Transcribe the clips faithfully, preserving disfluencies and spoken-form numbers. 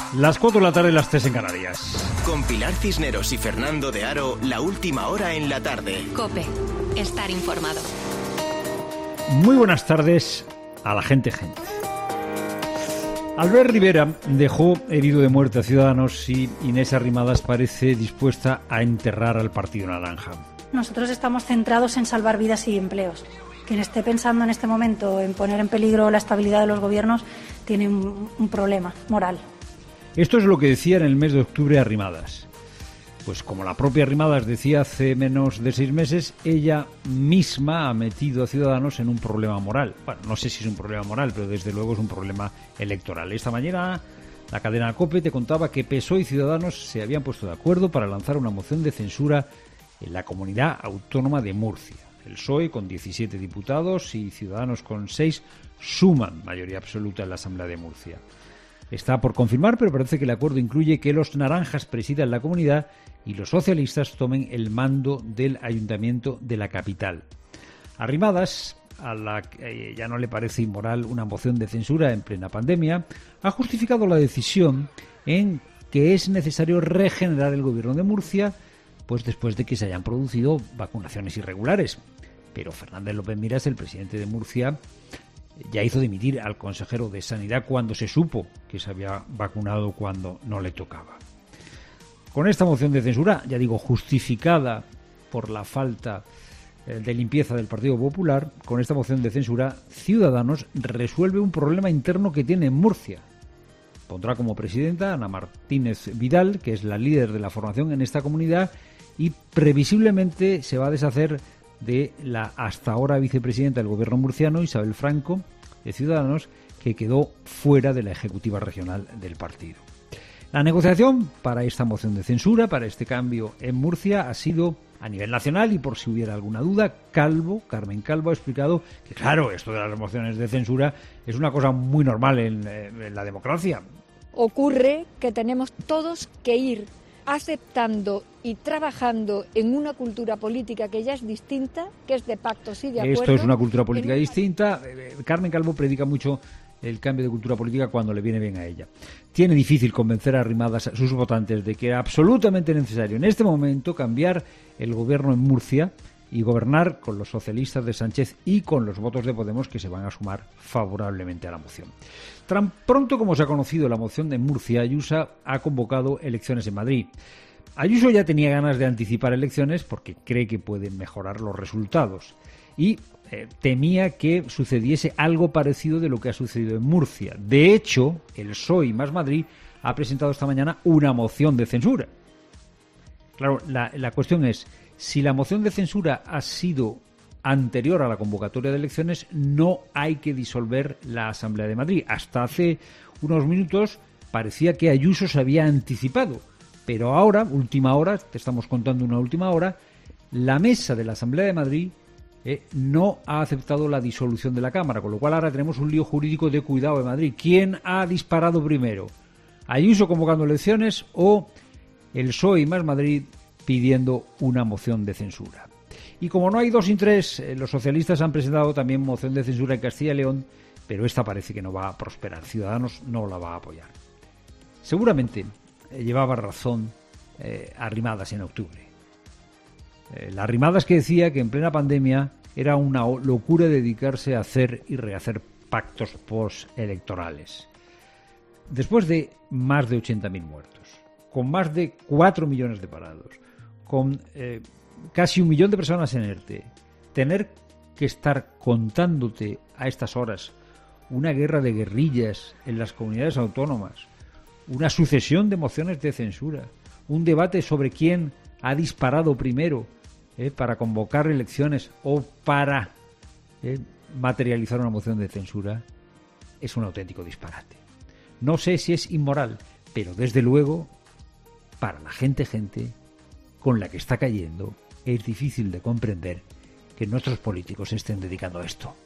Las cuatro de la tarde, las tres en Canarias. Con Pilar Cisneros y Fernando de Aro, la última hora en la tarde. COPE. Estar informado. Muy buenas tardes a la gente gente. Albert Rivera dejó herido de muerte a Ciudadanos y Inés Arrimadas parece dispuesta a enterrar al Partido Naranja. Nosotros estamos centrados en salvar vidas y empleos. Quien esté pensando en este momento en poner en peligro la estabilidad de los gobiernos tiene un, un problema moral. Esto es lo que decía en el mes de octubre Arrimadas. Pues como la propia Arrimadas decía hace menos de seis meses, ella misma ha metido a Ciudadanos en un problema moral. Bueno, no sé si es un problema moral, pero desde luego es un problema electoral. Esta mañana la cadena COPE te contaba que P S O E y Ciudadanos se habían puesto de acuerdo para lanzar una moción de censura en la comunidad autónoma de Murcia. El P S O E con diecisiete diputados y Ciudadanos con seis suman mayoría absoluta en la Asamblea de Murcia. Está por confirmar, pero parece que el acuerdo incluye que los naranjas presidan la comunidad y los socialistas tomen el mando del ayuntamiento de la capital. Arrimadas, a la que ya no le parece inmoral una moción de censura en plena pandemia, ha justificado la decisión en que es necesario regenerar el gobierno de Murcia, pues después de que se hayan producido vacunaciones irregulares. Pero Fernández López Miras, el presidente de Murcia, ya hizo dimitir al consejero de Sanidad cuando se supo que se había vacunado cuando no le tocaba. Con esta moción de censura, ya digo, justificada por la falta de limpieza del Partido Popular, con esta moción de censura, Ciudadanos resuelve un problema interno que tiene en Murcia. Pondrá como presidenta a Ana Martínez Vidal, que es la líder de la formación en esta comunidad, y previsiblemente se va a deshacer de la hasta ahora vicepresidenta del gobierno murciano, Isabel Franco, de Ciudadanos, que quedó fuera de la ejecutiva regional del partido. La negociación para esta moción de censura, para este cambio en Murcia, ha sido a nivel nacional y, por si hubiera alguna duda, Calvo, Carmen Calvo, ha explicado que, claro, esto de las mociones de censura es una cosa muy normal en, en la democracia. Ocurre que tenemos todos que ir aceptando y trabajando en una cultura política que ya es distinta, que es de pactos y de acuerdos. Esto es una cultura política en... distinta. Carmen Calvo predica mucho el cambio de cultura política cuando le viene bien a ella. Tiene difícil convencer a Arrimadas a sus votantes de que era absolutamente necesario en este momento cambiar el gobierno en Murcia y gobernar con los socialistas de Sánchez y con los votos de Podemos que se van a sumar favorablemente a la moción. Tan pronto como se ha conocido la moción de Murcia, Ayuso ha convocado elecciones en Madrid. Ayuso ya tenía ganas de anticipar elecciones porque cree que pueden mejorar los resultados y eh, temía que sucediese algo parecido de lo que ha sucedido en Murcia. De hecho, el P S O E y Más Madrid ha presentado esta mañana una moción de censura. Claro, la, la cuestión es, si la moción de censura ha sido anterior a la convocatoria de elecciones, no hay que disolver la Asamblea de Madrid. Hasta hace unos minutos parecía que Ayuso se había anticipado, pero ahora, última hora, te estamos contando una última hora, la mesa de la Asamblea de Madrid eh, no ha aceptado la disolución de la Cámara, con lo cual ahora tenemos un lío jurídico de cuidado de Madrid. ¿Quién ha disparado primero? ¿Ayuso convocando elecciones o el P S O E y Más Madrid pidiendo una moción de censura? Y como no hay dos sin tres, eh, los socialistas han presentado también moción de censura en Castilla y León, pero esta parece que no va a prosperar. Ciudadanos no la va a apoyar. Seguramente eh, llevaba razón eh, Arrimadas en octubre. Eh, la Arrimadas que decía que en plena pandemia era una locura dedicarse a hacer y rehacer pactos postelectorales. Después de más de ochenta mil muertos, con más de cuatro millones de parados, con eh, casi un millón de personas en ERTE, tener que estar contándote a estas horas una guerra de guerrillas en las comunidades autónomas, una sucesión de mociones de censura, un debate sobre quién ha disparado primero eh, para convocar elecciones o para eh, materializar una moción de censura, es un auténtico disparate. No sé si es inmoral, pero desde luego, para la gente, gente con la que está cayendo, es difícil de comprender que nuestros políticos se estén dedicando a esto.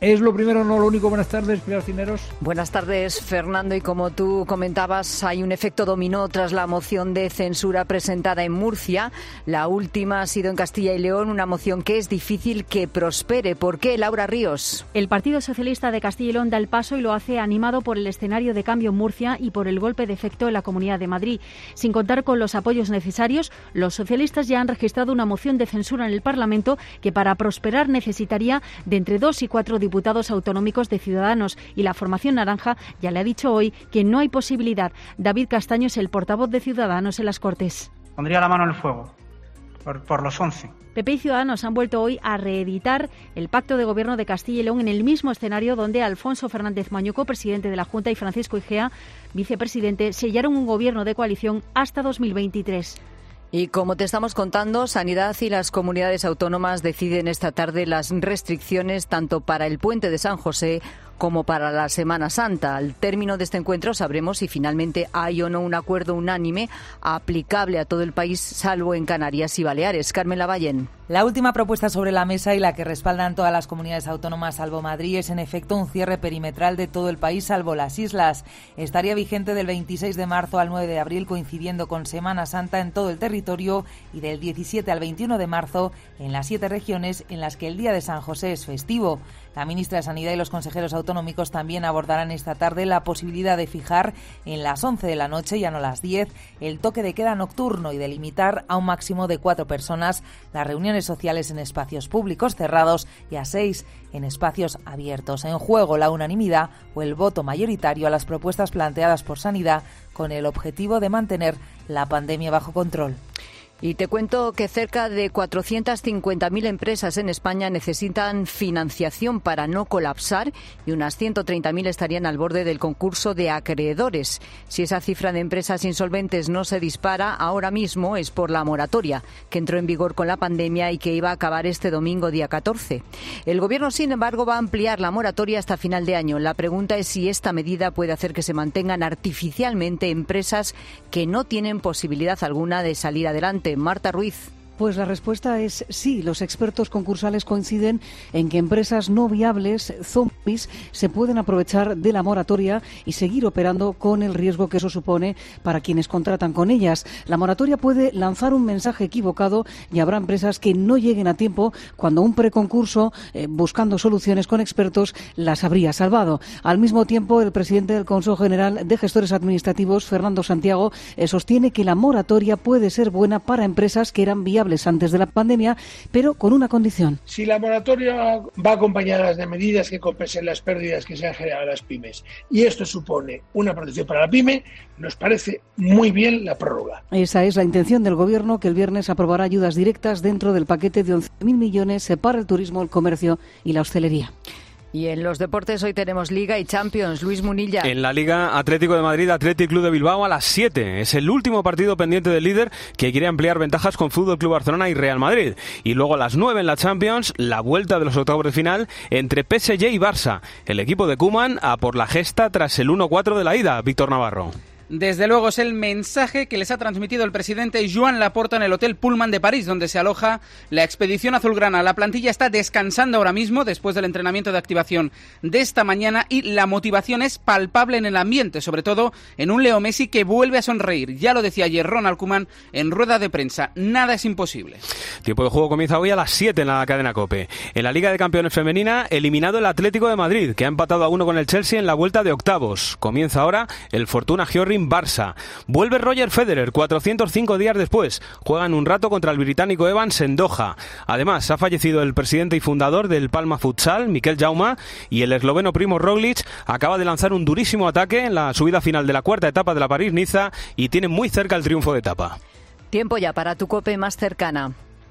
Es lo primero, no lo único. Buenas tardes, Pilar Cisneros. Buenas tardes, Fernando. Y como tú comentabas, hay un efecto dominó tras la moción de censura presentada en Murcia. La última ha sido en Castilla y León, una moción que es difícil que prospere. ¿Por qué, Laura Ríos? El Partido Socialista de Castilla y León da el paso y lo hace animado por el escenario de cambio en Murcia y por el golpe de efecto en la Comunidad de Madrid. Sin contar con los apoyos necesarios, los socialistas ya han registrado una moción de censura en el Parlamento que para prosperar necesitaría de entre dos y cuatro diputados diputados autonómicos de Ciudadanos, y la formación naranja ya le ha dicho hoy que no hay posibilidad. David Castaño es el portavoz de Ciudadanos en las Cortes. Pondría la mano en el fuego por, por los once. P P y Ciudadanos han vuelto hoy a reeditar el pacto de gobierno de Castilla y León en el mismo escenario donde Alfonso Fernández Mañuco, presidente de la Junta, y Francisco Igea, vicepresidente, sellaron un gobierno de coalición hasta dos mil veintitrés. Y como te estamos contando, Sanidad y las comunidades autónomas deciden esta tarde las restricciones tanto para el puente de San José como para la Semana Santa. Al término de este encuentro sabremos si finalmente hay o no un acuerdo unánime aplicable a todo el país, salvo en Canarias y Baleares. Carmen Lavallén. La última propuesta sobre la mesa y la que respaldan todas las comunidades autónomas salvo Madrid es en efecto un cierre perimetral de todo el país salvo las islas. Estaría vigente del veintiséis de marzo al nueve de abril, coincidiendo con Semana Santa en todo el territorio, y del diecisiete al veintiuno de marzo en las siete regiones en las que el día de San José es festivo. La ministra de Sanidad y los consejeros autonómicos también abordarán esta tarde la posibilidad de fijar en las once de la noche, ya no las diez, el toque de queda nocturno y de limitar a un máximo de cuatro personas las reuniones sociales en espacios públicos cerrados y a seis en espacios abiertos. En juego la unanimidad o el voto mayoritario a las propuestas planteadas por Sanidad con el objetivo de mantener la pandemia bajo control. Y te cuento que cerca de cuatrocientas cincuenta mil empresas en España necesitan financiación para no colapsar y unas ciento treinta mil estarían al borde del concurso de acreedores. Si esa cifra de empresas insolventes no se dispara ahora mismo es por la moratoria que entró en vigor con la pandemia y que iba a acabar este domingo día catorce. El Gobierno, sin embargo, va a ampliar la moratoria hasta final de año. La pregunta es si esta medida puede hacer que se mantengan artificialmente empresas que no tienen posibilidad alguna de salir adelante. Marta Ruiz. Pues la respuesta es sí. Los expertos concursales coinciden en que empresas no viables, zombies, se pueden aprovechar de la moratoria y seguir operando con el riesgo que eso supone para quienes contratan con ellas. La moratoria puede lanzar un mensaje equivocado y habrá empresas que no lleguen a tiempo cuando un preconcurso, eh, buscando soluciones con expertos, las habría salvado. Al mismo tiempo, el presidente del Consejo General de Gestores Administrativos, Fernando Santiago, eh, sostiene que la moratoria puede ser buena para empresas que eran viables antes de la pandemia, pero con una condición. Si la moratoria va acompañada de medidas que compensen las pérdidas que se han generado a las pymes y esto supone una protección para la pyme, nos parece muy bien la prórroga. Esa es la intención del Gobierno, que el viernes aprobará ayudas directas dentro del paquete de once mil millones para el turismo, el comercio y la hostelería. Y en los deportes hoy tenemos Liga y Champions. Luis Munilla. En la Liga, Atlético de Madrid, Athletic Club de Bilbao a las siete. Es el último partido pendiente del líder que quiere ampliar ventajas con Fútbol Club Barcelona y Real Madrid. Y luego a las nueve en la Champions, la vuelta de los octavos de final entre P S G y Barça. El equipo de Koeman a por la gesta tras el uno cuatro de la ida. Víctor Navarro. Desde luego es el mensaje que les ha transmitido el presidente Joan Laporta en el Hotel Pullman de París, donde se aloja la expedición azulgrana. La plantilla está descansando ahora mismo después del entrenamiento de activación de esta mañana y la motivación es palpable en el ambiente, sobre todo en un Leo Messi que vuelve a sonreír. Ya lo decía ayer Ronald Koeman en rueda de prensa, nada es imposible. Tiempo de juego comienza hoy a las siete en la cadena COPE. En la Liga de Campeones Femenina, eliminado el Atlético de Madrid, que ha empatado a uno con el Chelsea en la vuelta de octavos. Comienza ahora el Fortuna Giorgi Barça. Vuelve Roger Federer cuatrocientos cinco días después. Juegan un rato contra el británico Evans en Doha. Además, ha fallecido el presidente y fundador del Palma Futsal, Miquel Jauma, y el esloveno Primo Roglic acaba de lanzar un durísimo ataque en la subida final de la cuarta etapa de la París-Niza y tiene muy cerca el triunfo de etapa. Tiempo ya para tu COPE más cercana.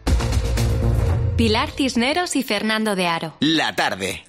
Pilar Cisneros y Fernando de Aro. La tarde.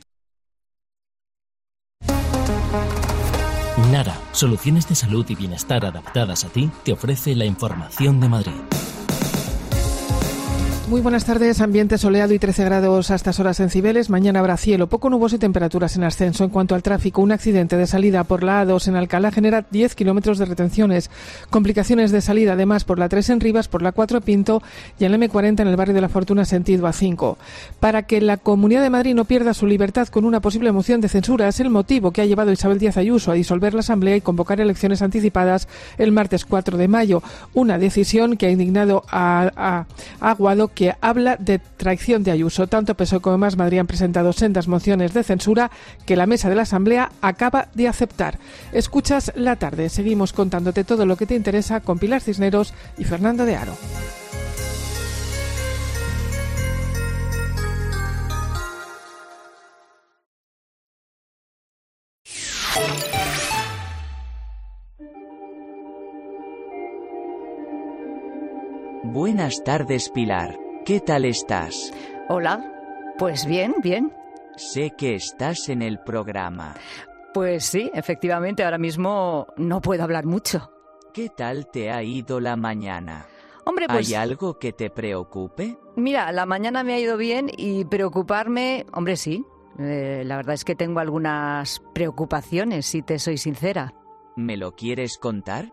Nara, soluciones de salud y bienestar adaptadas a ti, te ofrece la información de Madrid. Muy buenas tardes. Ambiente soleado y trece grados a estas horas en Cibeles. Mañana habrá cielo poco nuboso y temperaturas en ascenso. En cuanto al tráfico, un accidente de salida por la A dos en Alcalá genera diez kilómetros de retenciones. Complicaciones de salida además por la tres en Rivas, por la cuatro Pinto y en la eme cuarenta en el barrio de la Fortuna sentido A cinco. Para que la Comunidad de Madrid no pierda su libertad con una posible moción de censura es el motivo que ha llevado a Isabel Díaz Ayuso a disolver la Asamblea y convocar elecciones anticipadas el martes cuatro de mayo. Una decisión que ha indignado a, a, a Aguado, que habla de traición de Ayuso. Tanto P S O E como Más Madrid han presentado sendas mociones de censura que la mesa de la Asamblea acaba de aceptar. Escuchas La Tarde. Seguimos contándote todo lo que te interesa con Pilar Cisneros y Fernando de Aro. Buenas tardes, Pilar. ¿Qué tal estás? Hola, pues bien, bien. Sé que estás en el programa. Pues sí, efectivamente, ahora mismo no puedo hablar mucho. ¿Qué tal te ha ido la mañana? Hombre, pues... ¿Hay algo que te preocupe? Mira, la mañana me ha ido bien y preocuparme, hombre, sí. Eh, la verdad es que tengo algunas preocupaciones, si te soy sincera. ¿Me lo quieres contar?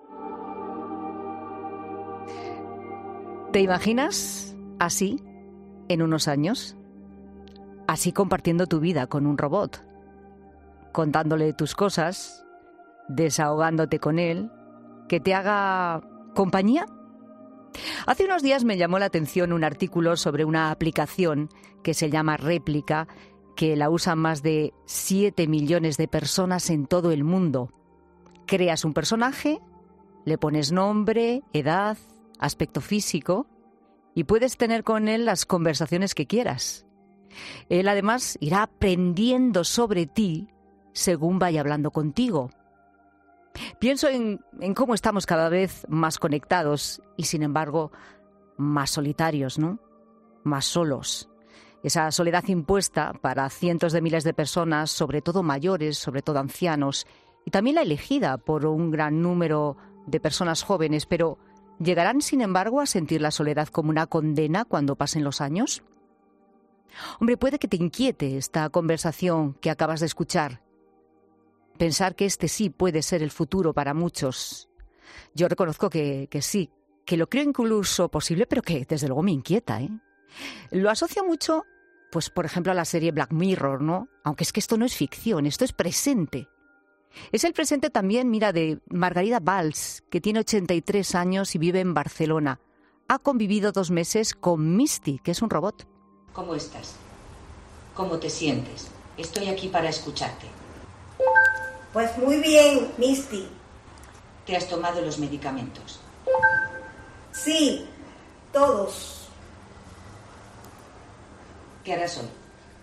¿Te imaginas así, en unos años? Así compartiendo tu vida con un robot, contándole tus cosas, desahogándote con él, que te haga compañía. Hace unos días me llamó la atención un artículo sobre una aplicación que se llama Réplica, que la usan más de siete millones de personas en todo el mundo. Creas un personaje, le pones nombre, edad, aspecto físico y puedes tener con él las conversaciones que quieras. Él además irá aprendiendo sobre ti según vaya hablando contigo. Pienso en, en cómo estamos cada vez más conectados y sin embargo más solitarios, ¿no? Más solos. Esa soledad impuesta para cientos de miles de personas, sobre todo mayores, sobre todo ancianos, y también la elegida por un gran número de personas jóvenes, pero ¿llegarán, sin embargo, a sentir la soledad como una condena cuando pasen los años? Hombre, puede que te inquiete esta conversación que acabas de escuchar. Pensar que este sí puede ser el futuro para muchos. Yo reconozco que, que sí, que lo creo incluso posible, pero que desde luego me inquieta, ¿eh? Lo asocio mucho, pues por ejemplo, a la serie Black Mirror, ¿no? Aunque es que esto no es ficción, esto es presente. Es el presente también, mira, de Margarida Valls, que tiene ochenta y tres años y vive en Barcelona. Ha convivido dos meses con Misty, que es un robot. ¿Cómo estás? ¿Cómo te sientes? Estoy aquí para escucharte. Pues muy bien, Misty. ¿Te has tomado los medicamentos? Sí, todos. ¿Qué harás hoy?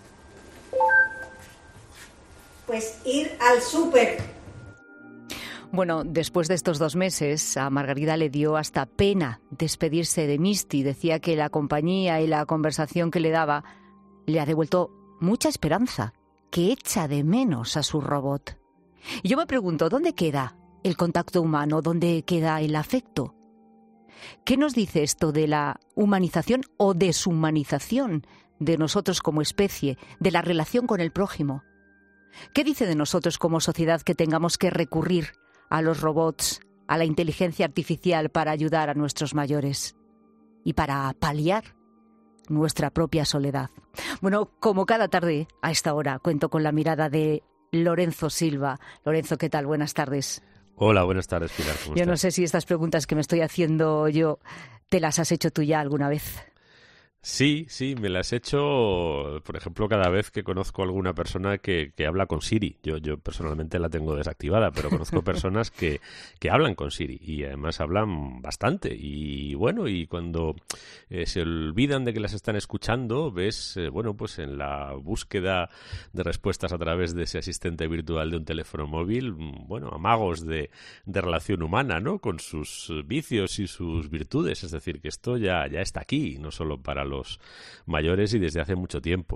Pues ir al súper. Bueno, después de estos dos meses, a Margarida le dio hasta pena despedirse de Misty. Decía que la compañía y la conversación que le daba le ha devuelto mucha esperanza, que echa de menos a su robot. Y yo me pregunto, ¿dónde queda el contacto humano? ¿Dónde queda el afecto? ¿Qué nos dice esto de la humanización o deshumanización de nosotros como especie, de la relación con el prójimo? ¿Qué dice de nosotros como sociedad que tengamos que recurrir a los robots, a la inteligencia artificial para ayudar a nuestros mayores y para paliar nuestra propia soledad? Bueno, como cada tarde a esta hora cuento con la mirada de Lorenzo Silva. Lorenzo, ¿qué tal? Buenas tardes. Hola, buenas tardes, Pilar. ¿Cómo yo estás? No sé si estas preguntas que me estoy haciendo yo te las has hecho tú ya alguna vez. Sí, sí, me las he hecho, por ejemplo, cada vez que conozco a alguna persona que, que habla con Siri. Yo, yo personalmente la tengo desactivada, pero conozco personas que, que hablan con Siri y además hablan bastante. Y bueno, y cuando eh, se olvidan de que las están escuchando, ves, eh, bueno, pues en la búsqueda de respuestas a través de ese asistente virtual de un teléfono móvil, bueno, amagos de, de relación humana, ¿no? Con sus vicios y sus virtudes. Es decir, que esto ya, ya está aquí, no solo para los los mayores y desde hace mucho tiempo.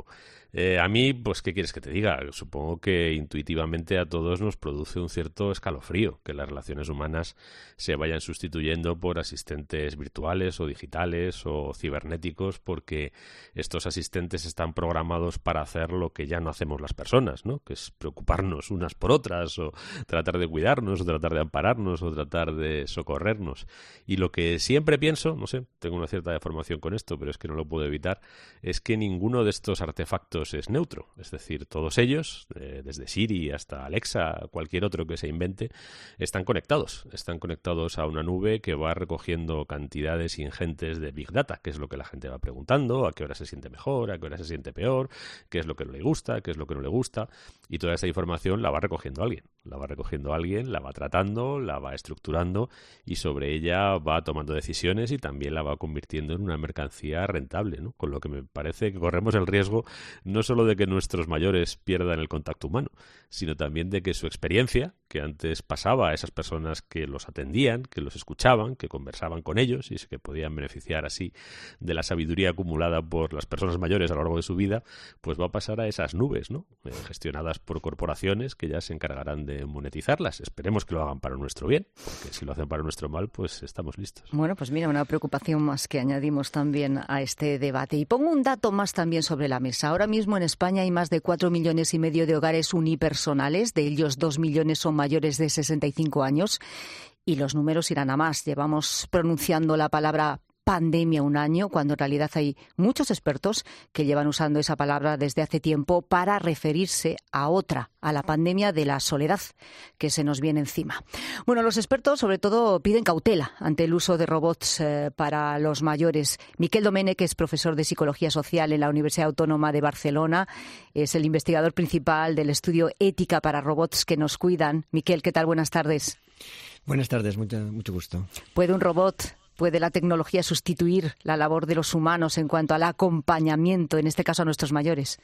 Eh, a mí, pues, ¿qué quieres que te diga? Supongo que intuitivamente a todos nos produce un cierto escalofrío que las relaciones humanas se vayan sustituyendo por asistentes virtuales o digitales o cibernéticos, porque estos asistentes están programados para hacer lo que ya no hacemos las personas, ¿no? Que es preocuparnos unas por otras, o tratar de cuidarnos, o tratar de ampararnos, o tratar de socorrernos. Y lo que siempre pienso, no sé, tengo una cierta deformación con esto, pero es que no lo puedo evitar, es que ninguno de estos artefactos es neutro. Es decir, todos ellos, eh, desde Siri hasta Alexa, cualquier otro que se invente, están conectados. Están conectados a una nube que va recogiendo cantidades ingentes de Big Data, que es lo que la gente va preguntando, a qué hora se siente mejor, a qué hora se siente peor, qué es lo que no le gusta, qué es lo que no le gusta, y toda esa información la va recogiendo alguien. La va recogiendo alguien, la va tratando, la va estructurando y sobre ella va tomando decisiones y también la va convirtiendo en una mercancía rentable, ¿no? Con lo que me parece que corremos el riesgo no solo de que nuestros mayores pierdan el contacto humano, sino también de que su experiencia, que antes pasaba a esas personas que los atendían, que los escuchaban, que conversaban con ellos y que podían beneficiar así de la sabiduría acumulada por las personas mayores a lo largo de su vida, pues va a pasar a esas nubes, ¿no? Eh, gestionadas por corporaciones que ya se encargarán de monetizarlas. Esperemos que lo hagan para nuestro bien, porque si lo hacen para nuestro mal, pues estamos listos. Bueno, pues mira, una preocupación más que añadimos también a este debate. Y pongo un dato más también sobre la mesa. Ahora mismo en España hay más de cuatro millones y medio de hogares unipersonales, de ellos dos millones son mayores de sesenta y cinco años, y los números irán a más. Llevamos pronunciando la palabra pandemia un año, cuando en realidad hay muchos expertos que llevan usando esa palabra desde hace tiempo para referirse a otra, a la pandemia de la soledad que se nos viene encima. Bueno, los expertos sobre todo piden cautela ante el uso de robots eh, para los mayores. Miquel Domènech es profesor de Psicología Social en la Universidad Autónoma de Barcelona, es el investigador principal del estudio Ética para Robots que nos cuidan. Miquel, ¿qué tal? Buenas tardes. Buenas tardes, mucho, mucho gusto. ¿Puede un robot, puede la tecnología sustituir la labor de los humanos en cuanto al acompañamiento, en este caso a nuestros mayores?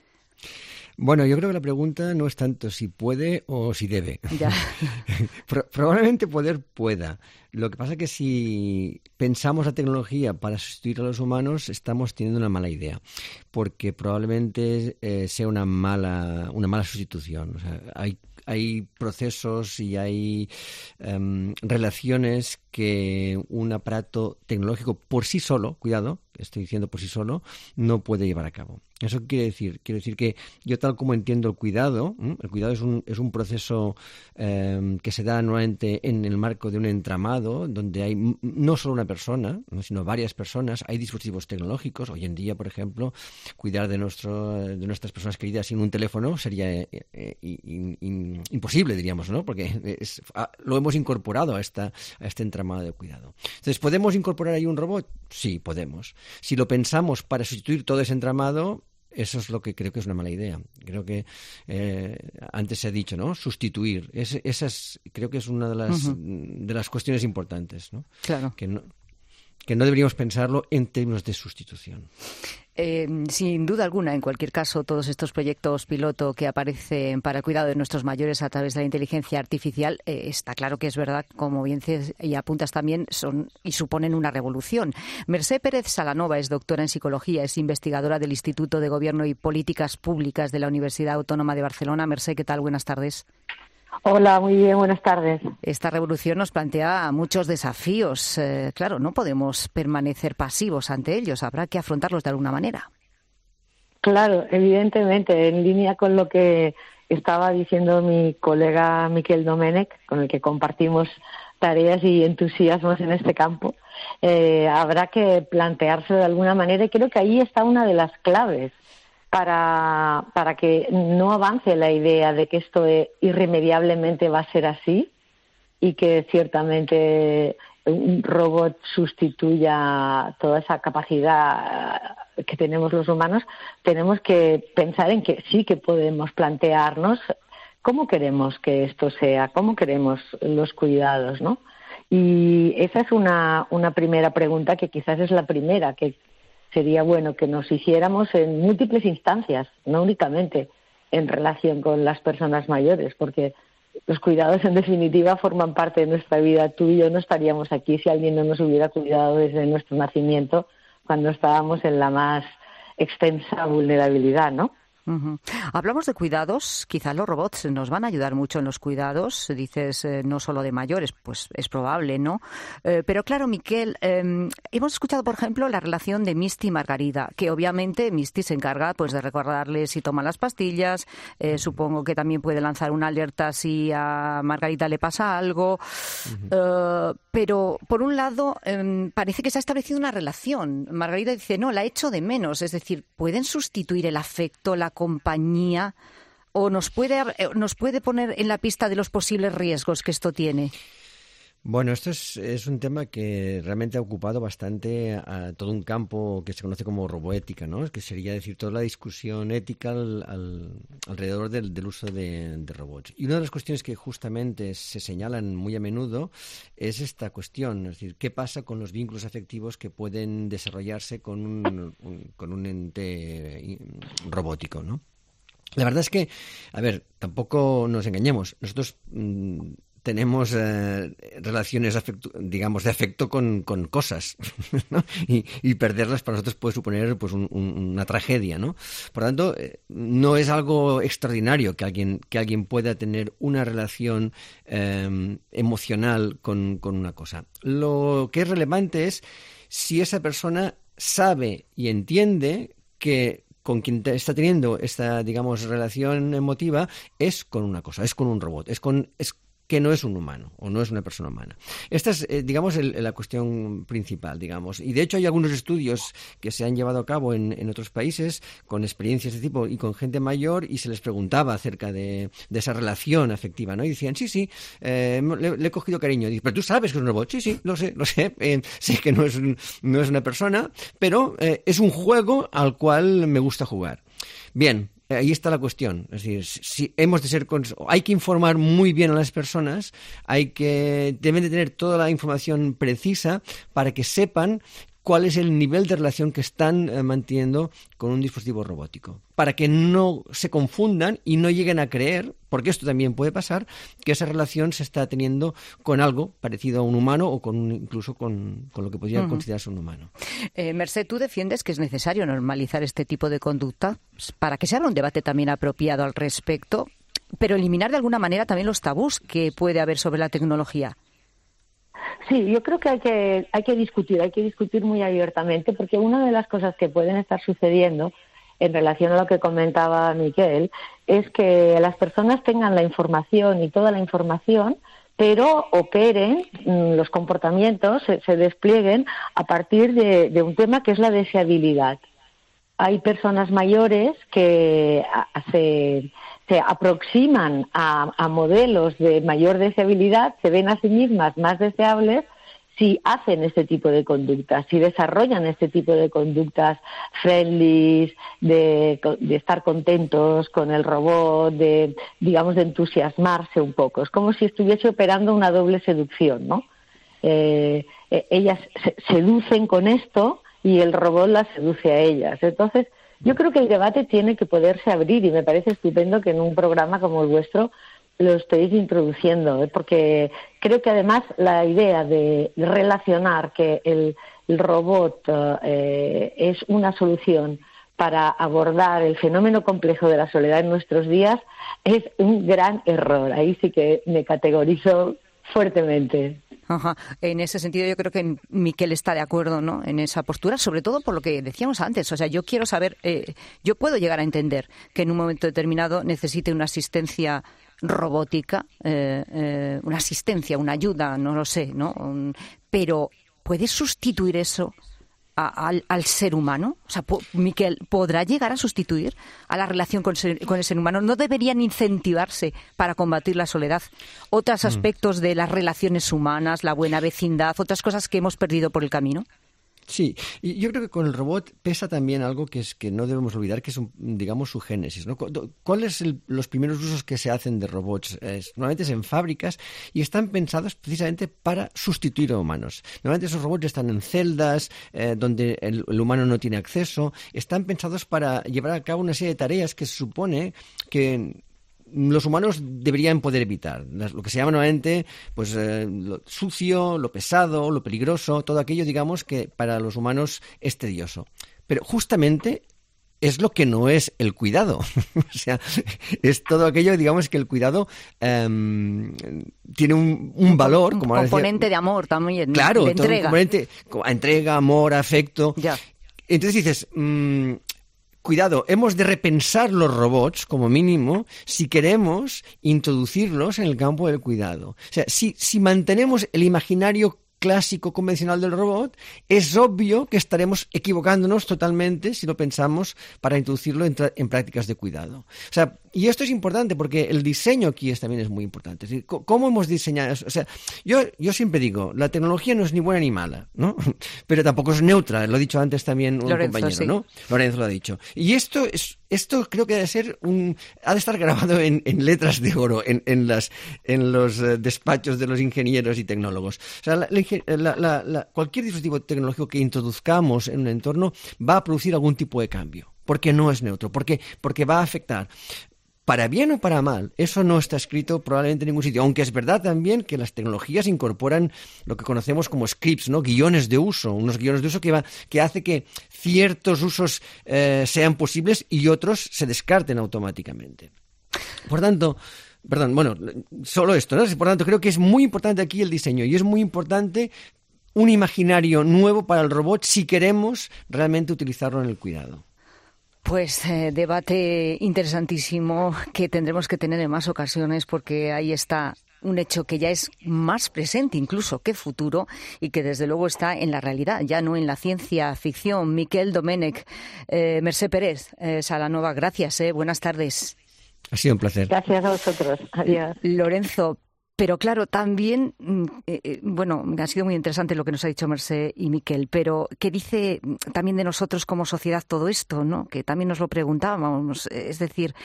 Bueno, yo creo que la pregunta no es tanto si puede o si debe. Ya. Pro- probablemente poder pueda. Lo que pasa es que si pensamos la tecnología para sustituir a los humanos, estamos teniendo una mala idea, porque probablemente eh, sea una mala, una mala sustitución. O sea, hay Hay procesos y hay um, relaciones que un aparato tecnológico por sí solo, cuidado, estoy diciendo por sí solo, no puede llevar a cabo. Eso quiere decir, quiere decir que yo tal como entiendo el cuidado, ¿eh? el cuidado es un, es un proceso eh, que se da nuevamente en el marco de un entramado donde hay no solo una persona, ¿no? sino varias personas, hay dispositivos tecnológicos. Hoy en día, por ejemplo, cuidar de, nuestro, de nuestras personas queridas sin un teléfono sería eh, eh, in, in, imposible, diríamos, ¿no? Porque es, a, lo hemos incorporado a, esta, a este entramado de cuidado. Entonces, ¿podemos incorporar ahí un robot? Sí, podemos. Si lo pensamos para sustituir todo ese entramado, eso es lo que creo que es una mala idea. Creo que eh, antes se ha dicho, ¿no? Sustituir. Es, esa es, creo que es una de las uh-huh. de las cuestiones importantes, ¿no? Claro. Que no, que no deberíamos pensarlo en términos de sustitución. Eh, sin duda alguna, en cualquier caso, todos estos proyectos piloto que aparecen para el cuidado de nuestros mayores a través de la inteligencia artificial, eh, está claro que es verdad, como bien dices y apuntas también, son y suponen una revolución. Mercè Pérez Salanova es doctora en psicología, es investigadora del Instituto de Gobierno y Políticas Públicas de la Universidad Autónoma de Barcelona. Mercè, ¿qué tal? Buenas tardes. Hola, muy bien, buenas tardes. Esta revolución nos plantea muchos desafíos. Eh, claro, no podemos permanecer pasivos ante ellos, habrá que afrontarlos de alguna manera. Claro, evidentemente, en línea con lo que estaba diciendo mi colega Miquel Domènech, con el que compartimos tareas y entusiasmos en este campo, eh, habrá que plantearse de alguna manera, y creo que ahí está una de las claves para, para que no avance la idea de que esto irremediablemente va a ser así y que ciertamente un robot sustituya toda esa capacidad que tenemos los humanos. Tenemos que pensar en que sí que podemos plantearnos cómo queremos que esto sea, cómo queremos los cuidados, ¿no? Y esa es una, una primera pregunta que quizás es la primera que sería bueno que nos hiciéramos en múltiples instancias, no únicamente en relación con las personas mayores, porque los cuidados en definitiva forman parte de nuestra vida. Tú y yo no estaríamos aquí si alguien no nos hubiera cuidado desde nuestro nacimiento, cuando estábamos en la más extensa vulnerabilidad, ¿no? Uh-huh. Hablamos de cuidados, quizás los robots nos van a ayudar mucho en los cuidados, dices eh, no solo de mayores, pues es probable, ¿no? Eh, pero claro, Miquel, eh, hemos escuchado, por ejemplo, la relación de Misty y Margarida, que obviamente Misty se encarga pues de recordarle si toma las pastillas, eh, supongo que también puede lanzar una alerta si a Margarita le pasa algo, uh-huh. eh, pero por un lado eh, parece que se ha establecido una relación. Margarita dice, no, la echo de menos, es decir, ¿pueden sustituir el afecto, la compañía, o nos puede nos puede poner en la pista de los posibles riesgos que esto tiene? Bueno, esto es, es un tema que realmente ha ocupado bastante a todo un campo que se conoce como roboética, ¿no? Que sería decir toda la discusión ética al, al, alrededor del, del uso de, de robots. Y una de las cuestiones que justamente se señalan muy a menudo es esta cuestión, es decir, ¿qué pasa con los vínculos afectivos que pueden desarrollarse con un, un, con un ente robótico, ¿no? La verdad es que, a ver, tampoco nos engañemos. Nosotros mmm, tenemos eh, relaciones, afectu- digamos, de afecto con, con cosas, ¿no? y, y perderlas para nosotros puede suponer pues un, un, una tragedia, ¿no? Por lo tanto, eh, no es algo extraordinario que alguien, que alguien pueda tener una relación eh, emocional con, con una cosa. Lo que es relevante es si esa persona sabe y entiende que con quien está teniendo esta, digamos, relación emotiva es con una cosa, es con un robot, es con es que no es un humano o no es una persona humana. Esta es, eh, digamos, el, la cuestión principal, digamos. Y de hecho hay algunos estudios que se han llevado a cabo en, en otros países con experiencias de este tipo y con gente mayor y se les preguntaba acerca de, de esa relación afectiva, ¿no? Y decían, sí, sí, eh, le, le he cogido cariño. Y, pero tú sabes que es un robot. Sí, sí, lo sé, lo sé. Eh, sé que no es, un, no es una persona, pero eh, es un juego al cual me gusta jugar. Bien. Ahí está la cuestión, es decir, si hemos de ser, hay que informar muy bien a las personas, hay que deben de tener toda la información precisa para que sepan cuál es el nivel de relación que están eh, manteniendo con un dispositivo robótico, para que no se confundan y no lleguen a creer, porque esto también puede pasar, que esa relación se está teniendo con algo parecido a un humano o con incluso con, con lo que podría uh-huh. considerarse un humano. Eh, Mercè, ¿tú defiendes que es necesario normalizar este tipo de conducta para que se abra un debate también apropiado al respecto, pero eliminar de alguna manera también los tabús que puede haber sobre la tecnología? Sí, yo creo que hay que hay que discutir, hay que discutir muy abiertamente, porque una de las cosas que pueden estar sucediendo en relación a lo que comentaba Miquel es que las personas tengan la información y toda la información, pero operen mmm, los comportamientos, se, se desplieguen a partir de, de un tema que es la deseabilidad. Hay personas mayores que se, se aproximan a, a modelos de mayor deseabilidad, se ven a sí mismas más deseables si hacen este tipo de conductas, si desarrollan este tipo de conductas friendly, de, de estar contentos con el robot, de, digamos, de entusiasmarse un poco. Es como si estuviese operando una doble seducción, ¿no? Eh, ellas se seducen con esto y el robot las seduce a ellas. Entonces, yo creo que el debate tiene que poderse abrir y me parece estupendo que en un programa como el vuestro lo estéis introduciendo, ¿eh? Porque creo que además la idea de relacionar que el, el robot eh, es una solución para abordar el fenómeno complejo de la soledad en nuestros días es un gran error. Ahí sí que me categorizo fuertemente. Ajá. En ese sentido yo creo que Miquel está de acuerdo, ¿no?, en esa postura, sobre todo por lo que decíamos antes. O sea, yo quiero saber, eh, yo puedo llegar a entender que en un momento determinado necesite una asistencia robótica, eh, eh, una asistencia, una ayuda, no lo sé, ¿no? Un, pero ¿puede sustituir eso a, al, al ser humano? O sea, po, Miquel, ¿podrá llegar a sustituir a la relación con, ser, con el ser humano? ¿No deberían incentivarse para combatir la soledad otros aspectos de las relaciones humanas, la buena vecindad, otras cosas que hemos perdido por el camino? Sí, y yo creo que con el robot pesa también algo que es que no debemos olvidar, que es, un, digamos, su génesis, ¿no? ¿Cuáles son los primeros usos que se hacen de robots? Es, normalmente es en fábricas y están pensados precisamente para sustituir a humanos. Normalmente esos robots están en celdas eh, donde el, el humano no tiene acceso. Están pensados para llevar a cabo una serie de tareas que se supone que los humanos deberían poder evitar. Lo que se llama normalmente pues, eh, lo sucio, lo pesado, lo peligroso, todo aquello, digamos, que para los humanos es tedioso. Pero justamente es lo que no es el cuidado. O sea, es todo aquello, digamos, que el cuidado um, tiene un, un valor. Un como componente decía, de amor también, claro, de entrega. Un componente, entrega, amor, afecto. Ya. Entonces dices... Um, Cuidado, hemos de repensar los robots, como mínimo, si queremos introducirlos en el campo del cuidado. O sea, si, si mantenemos el imaginario clásico convencional del robot, es obvio que estaremos equivocándonos totalmente si lo pensamos para introducirlo en, tra- en prácticas de cuidado. O sea, y esto es importante porque el diseño aquí es, también es muy importante. Es decir, ¿cómo hemos diseñado? O sea, yo, yo siempre digo, la tecnología no es ni buena ni mala, ¿no? Pero tampoco es neutra, lo ha dicho antes también un Lorenzo, compañero, sí. ¿no? Lorenzo lo ha dicho. Y esto es, esto creo que debe ser un, ha de estar grabado en, en letras de oro en, en las, en los uh, despachos de los ingenieros y tecnólogos. O sea, la, la, la, la, cualquier dispositivo tecnológico que introduzcamos en un entorno va a producir algún tipo de cambio, porque no es neutro, porque, porque va a afectar. Para bien o para mal, eso no está escrito probablemente en ningún sitio, aunque es verdad también que las tecnologías incorporan lo que conocemos como scripts, ¿no? Guiones de uso, unos guiones de uso que, va, que hace que ciertos usos eh, sean posibles y otros se descarten automáticamente. Por tanto, perdón, bueno, solo esto, ¿no? Por tanto, creo que es muy importante aquí el diseño y es muy importante un imaginario nuevo para el robot si queremos realmente utilizarlo en el cuidado. Pues eh, debate interesantísimo que tendremos que tener en más ocasiones porque ahí está un hecho que ya es más presente incluso que futuro y que desde luego está en la realidad, ya no en la ciencia ficción. Miquel Domènech, eh, Mercè Pérez, eh, Salanova, gracias, eh, buenas tardes. Ha sido un placer. Gracias a vosotros. Adiós. Lorenzo, pero claro, también, eh, eh, bueno, ha sido muy interesante lo que nos ha dicho Mercè y Miquel, pero ¿qué dice también de nosotros como sociedad todo esto, ¿no? Que también nos lo preguntábamos, es decir,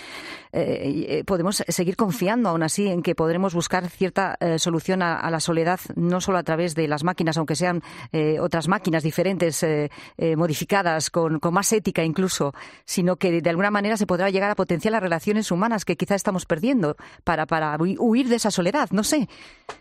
eh, eh, podemos seguir confiando aún así en que podremos buscar cierta eh, solución a, a la soledad, no solo a través de las máquinas, aunque sean eh, otras máquinas diferentes, eh, eh, modificadas, con, con más ética incluso, sino que de alguna manera se podrá llegar a potenciar las relaciones humanas que quizá estamos perdiendo para, para huir de esa soledad. No sé.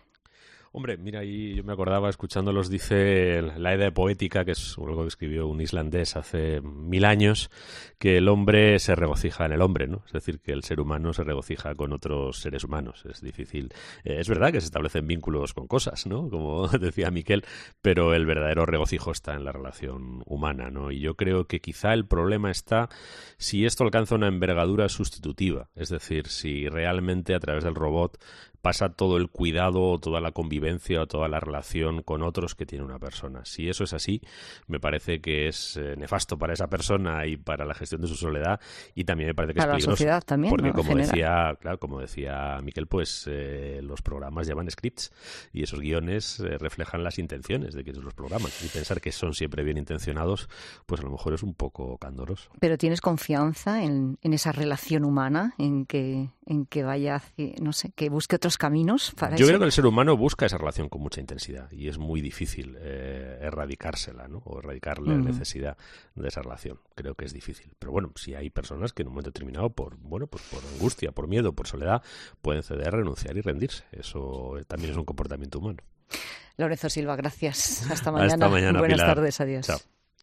Hombre, mira, ahí yo me acordaba escuchándolos, dice la Edda Poética, que es algo que escribió un islandés hace mil años, que el hombre se regocija en el hombre, ¿no? Es decir, que el ser humano se regocija con otros seres humanos. Es difícil. Eh, es verdad que se establecen vínculos con cosas, ¿no? Como decía Miquel, pero el verdadero regocijo está en la relación humana, ¿no? Y yo creo que quizá el problema está si esto alcanza una envergadura sustitutiva, es decir, si realmente a través del robot pasa todo el cuidado, toda la convivencia o toda la relación con otros que tiene una persona. Si eso es así, me parece que es eh, nefasto para esa persona y para la gestión de su soledad, y también me parece que para es peligroso. La sociedad también, porque ¿no? como General. decía, claro, como decía Miquel, pues eh, los programas llevan scripts y esos guiones eh, reflejan las intenciones de quienes los programan, y pensar que son siempre bien intencionados, pues a lo mejor es un poco candoroso. Pero ¿tienes confianza en, en esa relación humana, en que en que vaya, no sé, que busque otros caminos para Yo eso? creo que el ser humano busca esa relación con mucha intensidad y es muy difícil eh, erradicársela, ¿no? O erradicarle Uh-huh. la necesidad de esa relación. Creo que es difícil. Pero bueno, si hay personas que en un momento determinado, por bueno, pues por angustia, por miedo, por soledad, pueden ceder, renunciar y rendirse. Eso también es un comportamiento humano. Lorenzo Silva, gracias. Hasta mañana. Hasta mañana, Buenas Pilar. tardes, adiós. Chao.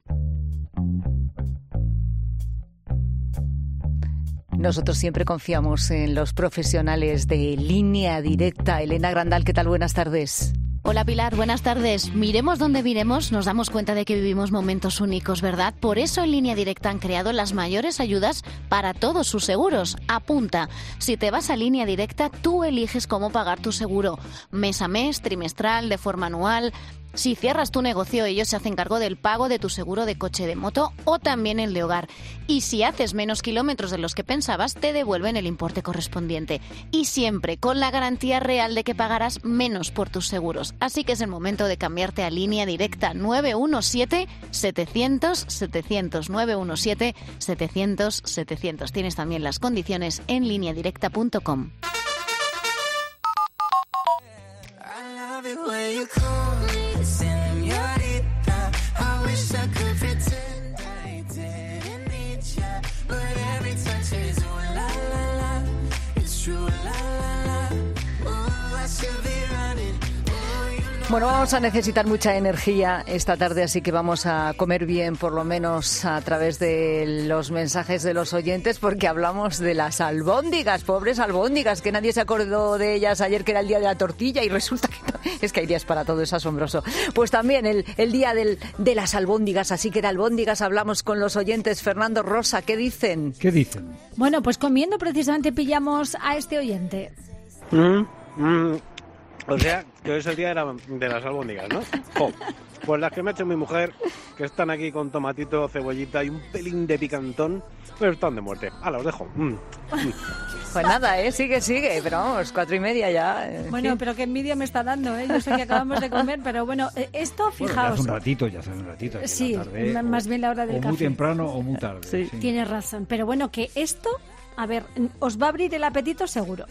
Nosotros siempre confiamos en los profesionales de Línea Directa. Elena Grandal, ¿qué tal? Buenas tardes. Hola Pilar, buenas tardes. Miremos donde miremos, nos damos cuenta de que vivimos momentos únicos, ¿verdad? Por eso en Línea Directa han creado las mayores ayudas para todos sus seguros. Apunta, si te vas a Línea Directa, tú eliges cómo pagar tu seguro. Mes a mes, trimestral, de forma anual. Si cierras tu negocio, ellos se hacen cargo del pago de tu seguro de coche, de moto o también el de hogar. Y si haces menos kilómetros de los que pensabas, te devuelven el importe correspondiente. Y siempre con la garantía real de que pagarás menos por tus seguros. Así que es el momento de cambiarte a Línea Directa. Nueve uno siete setecientos setecientos. nueve uno siete setecientos setecientos. Tienes también las condiciones en línea directa punto com. Bueno, vamos a necesitar mucha energía esta tarde, así que vamos a comer bien, por lo menos a través de los mensajes de los oyentes, porque hablamos de las albóndigas, pobres albóndigas, que nadie se acordó de ellas ayer, que era el día de la tortilla, y resulta que no. Es que hay días para todo, es asombroso. Pues también el, el día del, de las albóndigas, así que de albóndigas hablamos con los oyentes. Fernando, Rosa, ¿qué dicen? ¿Qué dicen? Bueno, pues comiendo precisamente pillamos a este oyente. Mm, mm. O sea, que hoy es el día de, la, de las albóndigas, ¿no? Jo, pues las que me ha hecho mi mujer, que están aquí con tomatito, cebollita y un pelín de picantón, pero están de muerte. Hala, os dejo. Mm, mm. Pues nada, ¿eh? Sigue, sigue, pero vamos, cuatro y media ya. Bueno, fin. Pero qué envidia me está dando, ¿eh? Yo sé que acabamos de comer, pero bueno, esto, fijaos. Bueno, ya hace un ratito, ya hace un ratito. Sí, la tarde, más o, bien la hora del o café. O muy temprano o muy tarde. Sí. Sí. Tienes razón, pero bueno, que esto, a ver, os va a abrir el apetito seguro.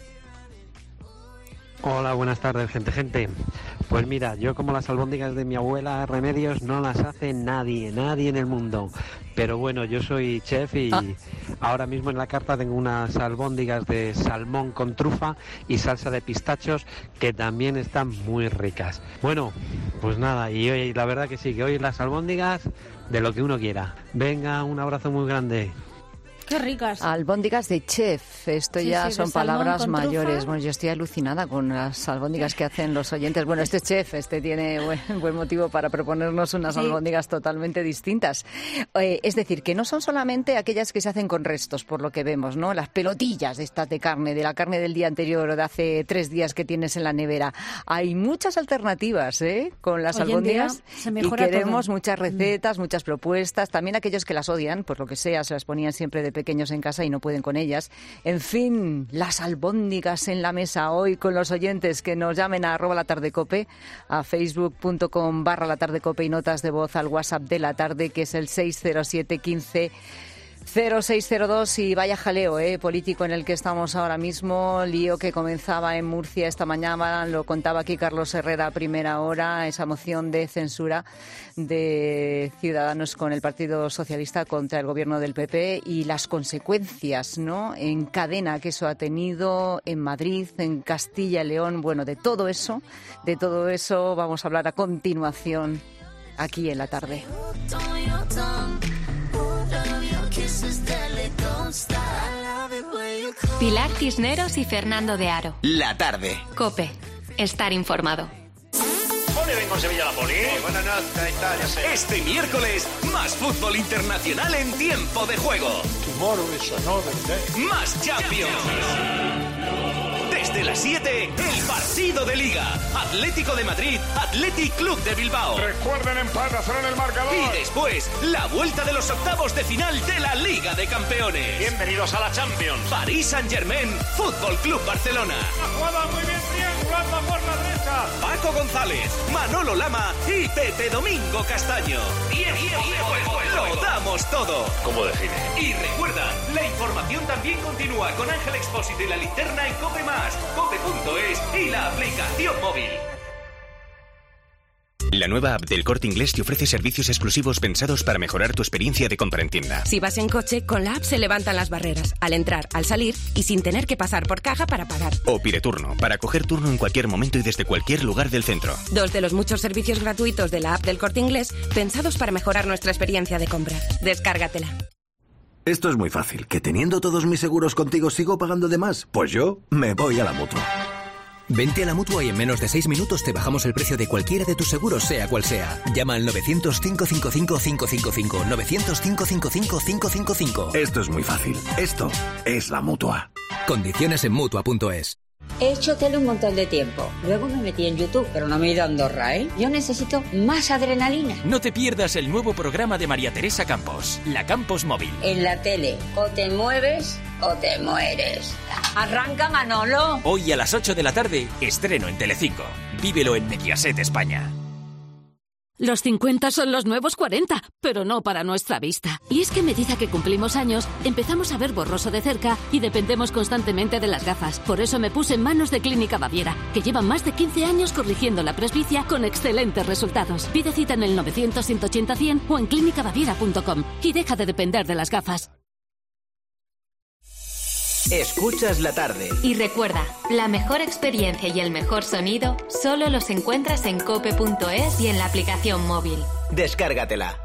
Hola, buenas tardes, gente, gente. Pues mira, yo como las albóndigas de mi abuela Remedios no las hace nadie, nadie en el mundo. Pero bueno, yo soy chef y ah. ahora mismo en la carta tengo unas albóndigas de salmón con trufa y salsa de pistachos que también están muy ricas. Bueno, pues nada, y hoy la verdad que sí, que hoy las albóndigas de lo que uno quiera. Venga, un abrazo muy grande. Qué ricas. Albóndigas de chef, esto sí, ya sí, son palabras mayores. Trufa. Bueno, yo estoy alucinada con las albóndigas que hacen los oyentes. Bueno, este chef, este tiene buen, buen motivo para proponernos unas sí. albóndigas totalmente distintas. Eh, es decir, que no son solamente aquellas que se hacen con restos, por lo que vemos, ¿no? Las pelotillas de estas de carne, de la carne del día anterior o de hace tres días que tienes en la nevera. Hay muchas alternativas, ¿eh? Con las Hoy albóndigas se mejora y queremos todo. muchas recetas, muchas propuestas. También aquellos que las odian, por lo que sea, se las ponían siempre de pequeños en casa y no pueden con ellas. En fin, las albóndigas en la mesa hoy con los oyentes que nos llamen a arroba la tarde cope, a facebook.com barra la tarde cope y notas de voz al WhatsApp de la tarde, que es el seis cero siete quince cero seis cero dos. Y vaya jaleo eh, político en el que estamos ahora mismo, lío que comenzaba en Murcia esta mañana, lo contaba aquí Carlos Herrera a primera hora, esa moción de censura de Ciudadanos con el Partido Socialista contra el gobierno del P P y las consecuencias, ¿no?, en cadena que eso ha tenido en Madrid, en Castilla y León. Bueno, de todo eso, de todo eso vamos a hablar a continuación aquí en la tarde. Pilar Cisneros y Fernando de Aro. La tarde. COPE. Estar informado. ¿Dónde ven con Sevilla la Poli? Sí, buenas noches, ahí está, ya sé. Este miércoles, más fútbol internacional en tiempo de juego. Tomorrow is another day. Más Champions. Desde las siete, el partido de Liga. Atlético de Madrid, Athletic Club de Bilbao. Recuerden empate a cero en el marcador. Y después, la vuelta de los octavos de final de la Liga de Campeones. Bienvenidos a la Champions. París Saint-Germain, Fútbol Club Barcelona. La jugada muy bien, triangulando por la derecha. Paco González, Manolo Lama y Pepe Domingo Castaño. Tiempo de juego, lo damos todo. ¿Cómo define? Y recuerda, la información también continúa con Ángel Expósito y la linterna en Cope Más, cope punto es y la aplicación móvil. La nueva app del Corte Inglés te ofrece servicios exclusivos pensados para mejorar tu experiencia de compra en tienda. Si vas en coche, con la app se levantan las barreras, al entrar, al salir y sin tener que pasar por caja para pagar. O Pide Turno, para coger turno en cualquier momento y desde cualquier lugar del centro. Dos de los muchos servicios gratuitos de la app del Corte Inglés pensados para mejorar nuestra experiencia de compra. Descárgatela. Esto es muy fácil. ¿Que teniendo todos mis seguros contigo sigo pagando de más? Pues yo me voy a la Mutua. Vente a la Mutua y en menos de seis minutos te bajamos el precio de cualquiera de tus seguros, sea cual sea. Llama al novecientos, cinco cinco cinco, cinco cinco cinco, novecientos, cinco cinco cinco, cinco cinco cinco. Esto es muy fácil. Esto es la Mutua. Condiciones en Mutua punto es. He hecho tele un montón de tiempo. Luego me metí en YouTube, pero no me he ido a Andorra, ¿eh? Yo necesito más adrenalina. No te pierdas el nuevo programa de María Teresa Campos, La Campos Móvil. En la tele, o te mueves o te mueres. Arranca, Manolo. Hoy a las ocho de la tarde, estreno en Telecinco. Vívelo en Mediaset España. Los cincuenta son los nuevos cuarenta, pero no para nuestra vista. Y es que a medida que cumplimos años, empezamos a ver borroso de cerca y dependemos constantemente de las gafas. Por eso me puse en manos de Clínica Baviera, que llevan más de quince años corrigiendo la presbicia con excelentes resultados. Pide cita en el novecientos, ciento ochenta, cien o en clínica baviera punto com y deja de depender de las gafas. Escuchas la tarde. Y recuerda, la mejor experiencia y el mejor sonido solo los encuentras en cope punto es y en la aplicación móvil. Descárgatela.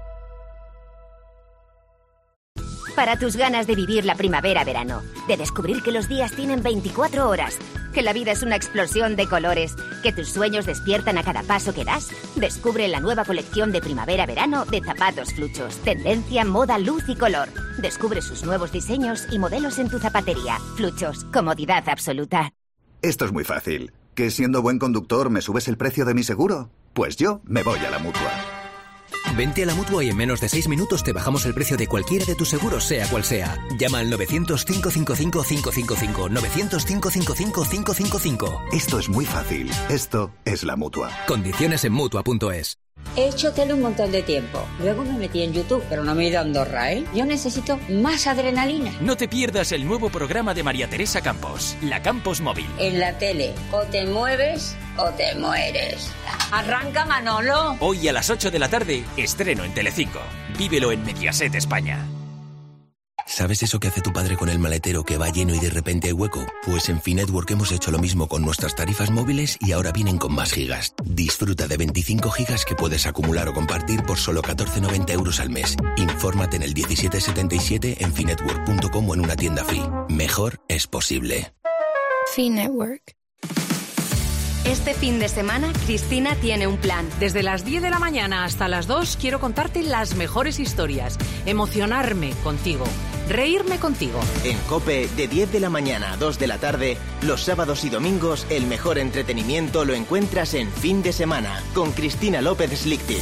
Para tus ganas de vivir la primavera-verano, de descubrir que los días tienen veinticuatro horas, que la vida es una explosión de colores, que tus sueños despiertan a cada paso que das, descubre la nueva colección de primavera-verano de zapatos Fluchos. Tendencia, moda, luz y color. Descubre sus nuevos diseños y modelos en tu zapatería. Fluchos, comodidad absoluta. Esto es muy fácil. ¿Que siendo buen conductor me subes el precio de mi seguro? Pues yo me voy a la Mutua. Vente a la Mutua y en menos de seis minutos te bajamos el precio de cualquiera de tus seguros, sea cual sea. Llama al novecientos, cinco cinco cinco, cinco cinco cinco, novecientos, cinco cinco cinco, cinco cinco cinco. Esto es muy fácil. Esto es la Mutua. Condiciones en Mutua punto es. He hecho tele un montón de tiempo. Luego me metí en YouTube, pero no me he ido a Andorra, ¿eh? Yo necesito más adrenalina. No te pierdas el nuevo programa de María Teresa Campos, La Campos Móvil. En la tele, o te mueves o te mueres. Arranca, Manolo. Hoy a las ocho de la tarde, estreno en Telecinco. Vívelo en Mediaset España. ¿Sabes eso que hace tu padre con el maletero que va lleno y de repente hay hueco? Pues en Finetwork hemos hecho lo mismo con nuestras tarifas móviles y ahora vienen con más gigas. Disfruta de veinticinco gigas que puedes acumular o compartir por solo catorce noventa euros al mes. Infórmate en el diecisiete setenta y siete en finetwork punto com o en una tienda Fi. Mejor es posible. Finetwork. Este fin de semana, Cristina tiene un plan. Desde las diez de la mañana hasta las dos quiero contarte las mejores historias, emocionarme contigo, reírme contigo. En COPE, de diez de la mañana a dos de la tarde, los sábados y domingos, el mejor entretenimiento lo encuentras en Fin de Semana, con Cristina López Slichting.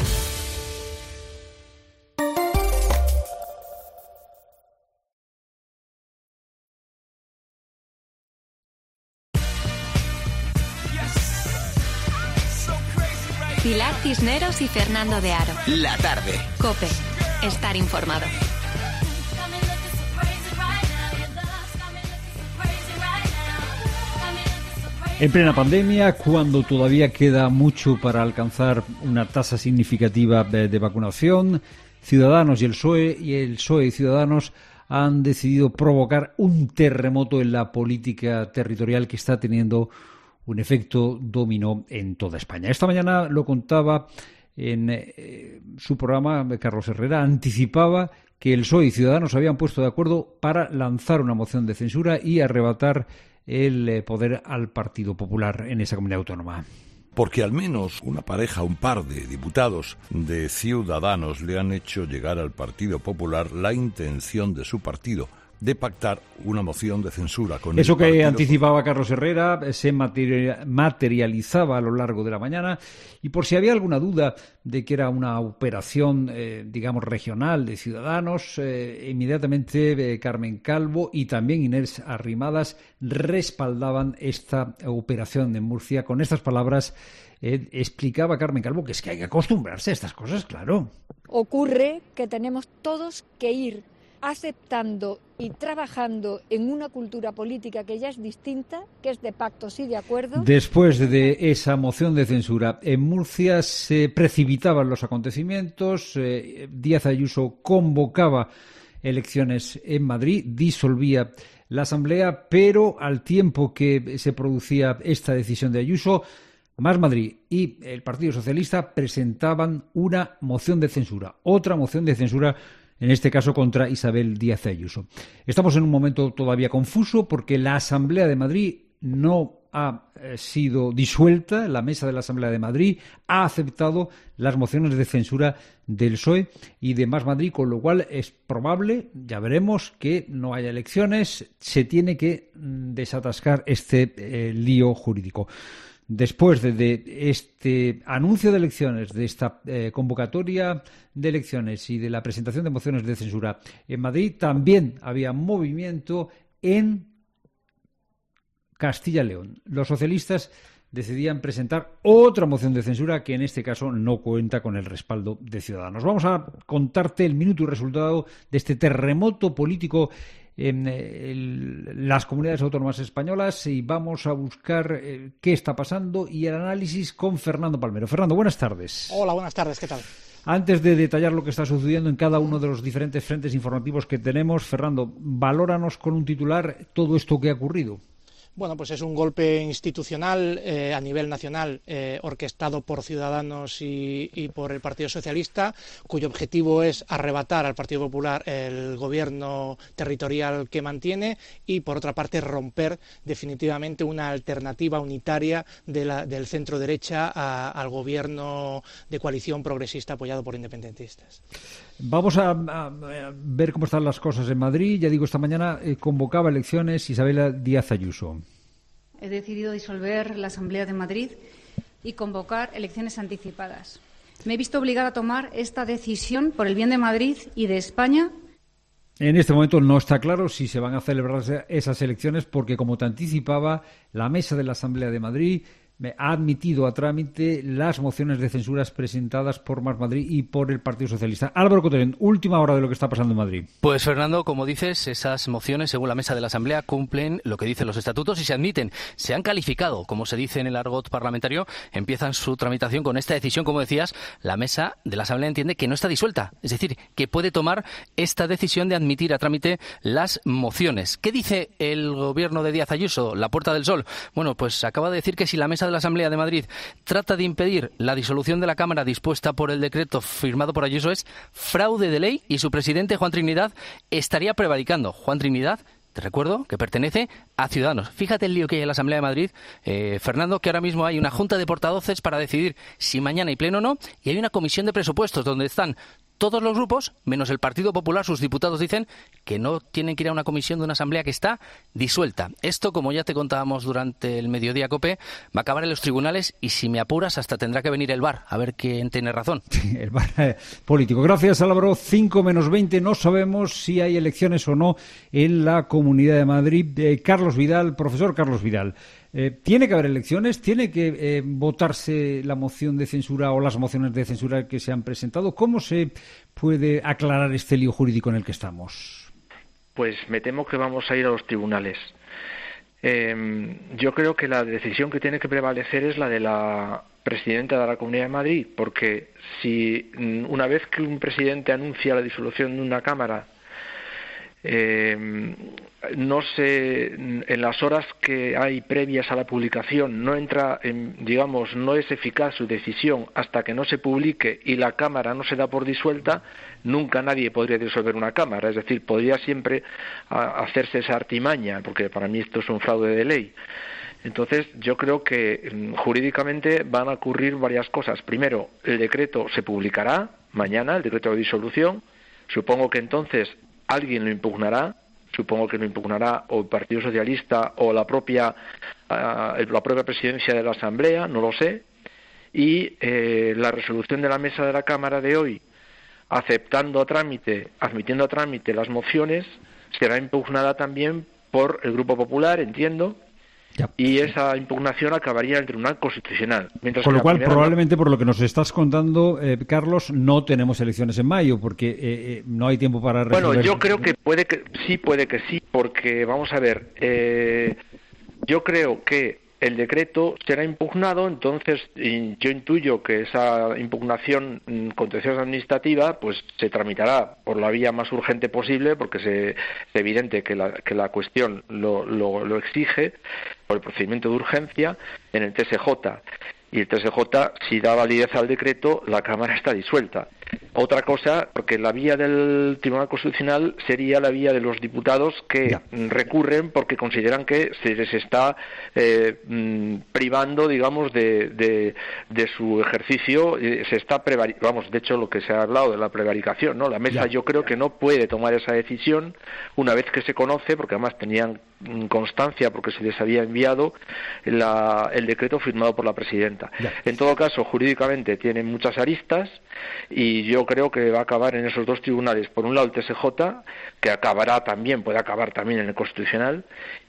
Pilar Cisneros y Fernando de Aro. La tarde. COPE. Estar informado. En plena pandemia, cuando todavía queda mucho para alcanzar una tasa significativa de, de vacunación, Ciudadanos y el P S O E y el P S O E y Ciudadanos han decidido provocar un terremoto en la política territorial que está teniendo un efecto dominó en toda España. Esta mañana lo contaba en eh, su programa Carlos Herrera, anticipaba que el P S O E y Ciudadanos habían puesto de acuerdo para lanzar una moción de censura y arrebatar el eh, poder al Partido Popular en esa comunidad autónoma. Porque al menos una pareja, un par de diputados de Ciudadanos le han hecho llegar al Partido Popular la intención de su partido de pactar una moción de censura con Eso el que partido. anticipaba Carlos Herrera se materializaba a lo largo de la mañana, y por si había alguna duda de que era una operación, eh, digamos, regional de Ciudadanos, eh, inmediatamente eh, Carmen Calvo y también Inés Arrimadas respaldaban esta operación en Murcia. Con estas palabras eh, explicaba Carmen Calvo que es que hay que acostumbrarse a estas cosas, claro. Ocurre que tenemos todos que ir aceptando y trabajando en una cultura política que ya es distinta, que es de pactos y de acuerdos. Después de esa moción de censura en Murcia se precipitaban los acontecimientos. eh, Díaz Ayuso convocaba elecciones en Madrid, disolvía la Asamblea, pero al tiempo que se producía esta decisión de Ayuso, Más Madrid y el Partido Socialista presentaban una moción de censura, otra moción de censura, en este caso contra Isabel Díaz Ayuso. Estamos en un momento todavía confuso porque la Asamblea de Madrid no ha eh, sido disuelta. La mesa de la Asamblea de Madrid ha aceptado las mociones de censura del P S O E y de Más Madrid, con lo cual es probable, ya veremos, que no haya elecciones. Se tiene que mm, desatascar este eh, lío jurídico. Después de, de este anuncio de elecciones, de esta eh, convocatoria de elecciones y de la presentación de mociones de censura en Madrid, también había movimiento en Castilla y León. Los socialistas decidían presentar otra moción de censura que en este caso no cuenta con el respaldo de Ciudadanos. Vamos a contarte el minuto y resultado de este terremoto político en el, las comunidades autónomas españolas, y vamos a buscar eh, qué está pasando y el análisis con Fernando Palmero. Fernando, buenas tardes. Hola, buenas tardes, ¿qué tal? Antes de detallar lo que está sucediendo en cada uno de los diferentes frentes informativos que tenemos, Fernando, valóranos con un titular todo esto que ha ocurrido. Bueno, pues es un golpe institucional eh, a nivel nacional eh, orquestado por Ciudadanos y, y por el Partido Socialista, cuyo objetivo es arrebatar al Partido Popular el gobierno territorial que mantiene y, por otra parte, romper definitivamente una alternativa unitaria de la, del centro-derecha a, al gobierno de coalición progresista apoyado por independentistas. Vamos a, a, a ver cómo están las cosas en Madrid. Ya digo, esta mañana eh, convocaba elecciones Isabel Díaz Ayuso. He decidido disolver la Asamblea de Madrid y convocar elecciones anticipadas. Me he visto obligada a tomar esta decisión por el bien de Madrid y de España. En este momento no está claro si se van a celebrar esas elecciones porque, como te anticipaba, la mesa de la Asamblea de Madrid ha admitido a trámite las mociones de censuras presentadas por Más Madrid y por el Partido Socialista. Álvaro Cotorén, última hora de lo que está pasando en Madrid. Pues, Fernando, como dices, esas mociones, según la mesa de la Asamblea, cumplen lo que dicen los estatutos y se admiten. Se han calificado, como se dice en el argot parlamentario, empiezan su tramitación con esta decisión. Como decías, la mesa de la Asamblea entiende que no está disuelta, es decir, que puede tomar esta decisión de admitir a trámite las mociones. ¿Qué dice el gobierno de Díaz Ayuso, la Puerta del Sol? Bueno, pues acaba de decir que si la mesa de la Asamblea de Madrid trata de impedir la disolución de la Cámara dispuesta por el decreto firmado por Ayuso, es fraude de ley y su presidente, Juan Trinidad, estaría prevaricando. Juan Trinidad, te recuerdo que pertenece a Ciudadanos. Fíjate el lío que hay en la Asamblea de Madrid, eh, Fernando, que ahora mismo hay una junta de portavoces para decidir si mañana hay pleno o no, y hay una comisión de presupuestos donde están todos los grupos, menos el Partido Popular. Sus diputados dicen que no tienen que ir a una comisión de una asamblea que está disuelta. Esto, como ya te contábamos durante el mediodía, COPE, va a acabar en los tribunales y, si me apuras, hasta tendrá que venir el V A R a ver quién tiene razón. El V A R político. Gracias, Álvaro. cinco menos veinte. No sabemos si hay elecciones o no en la Comunidad de Madrid. Eh, Carlos Vidal, profesor Carlos Vidal. Eh, ¿Tiene que haber elecciones? ¿Tiene que eh, votarse la moción de censura o las mociones de censura que se han presentado? ¿Cómo se puede aclarar este lío jurídico en el que estamos? Pues me temo que vamos a ir a los tribunales. Eh, yo creo que la decisión que tiene que prevalecer es la de la presidenta de la Comunidad de Madrid, porque si una vez que un presidente anuncia la disolución de una Cámara, Eh, no se, en las horas que hay previas a la publicación no entra en, digamos, no es eficaz su decisión hasta que no se publique y la Cámara no se da por disuelta, nunca nadie podría disolver una Cámara. Es decir, podría siempre a, hacerse esa artimaña, porque para mí esto es un fraude de ley. Entonces, yo creo que jurídicamente van a ocurrir varias cosas. Primero, el decreto se publicará mañana, el decreto de disolución. Supongo que entonces alguien lo impugnará, supongo que lo impugnará o el Partido Socialista o la propia uh, la propia presidencia de la Asamblea, no lo sé, y eh, la resolución de la mesa de la Cámara de hoy, aceptando a trámite, admitiendo a trámite las mociones, será impugnada también por el Grupo Popular, entiendo, ya. Y esa impugnación acabaría en el Tribunal Constitucional. Con lo cual, probablemente, no... por lo que nos estás contando, eh, Carlos, no tenemos elecciones en mayo, porque eh, eh, no hay tiempo para resolver. Bueno, yo creo que puede que sí, puede que sí, porque, vamos a ver, eh, yo creo que el decreto será impugnado, entonces yo intuyo que esa impugnación contenciosa administrativa pues se tramitará por la vía más urgente posible, porque se, es evidente que la, que la cuestión lo, lo, lo exige, por el procedimiento de urgencia en el T S J. Y el T S J, si da validez al decreto, la Cámara está disuelta. Otra cosa, porque la vía del Tribunal Constitucional sería la vía de los diputados que ya. recurren porque consideran que se les está eh, privando, digamos, de, de, de su ejercicio, se está prevari- vamos, de hecho, lo que se ha hablado de la prevaricación, ¿no? La mesa ya. yo creo que no puede tomar esa decisión una vez que se conoce, porque además tenían constancia porque se les había enviado la, el decreto firmado por la presidenta. Ya. En todo caso, jurídicamente tiene muchas aristas y yo yo creo que va a acabar en esos dos tribunales. Por un lado el T S J, que acabará también, puede acabar también en el Constitucional,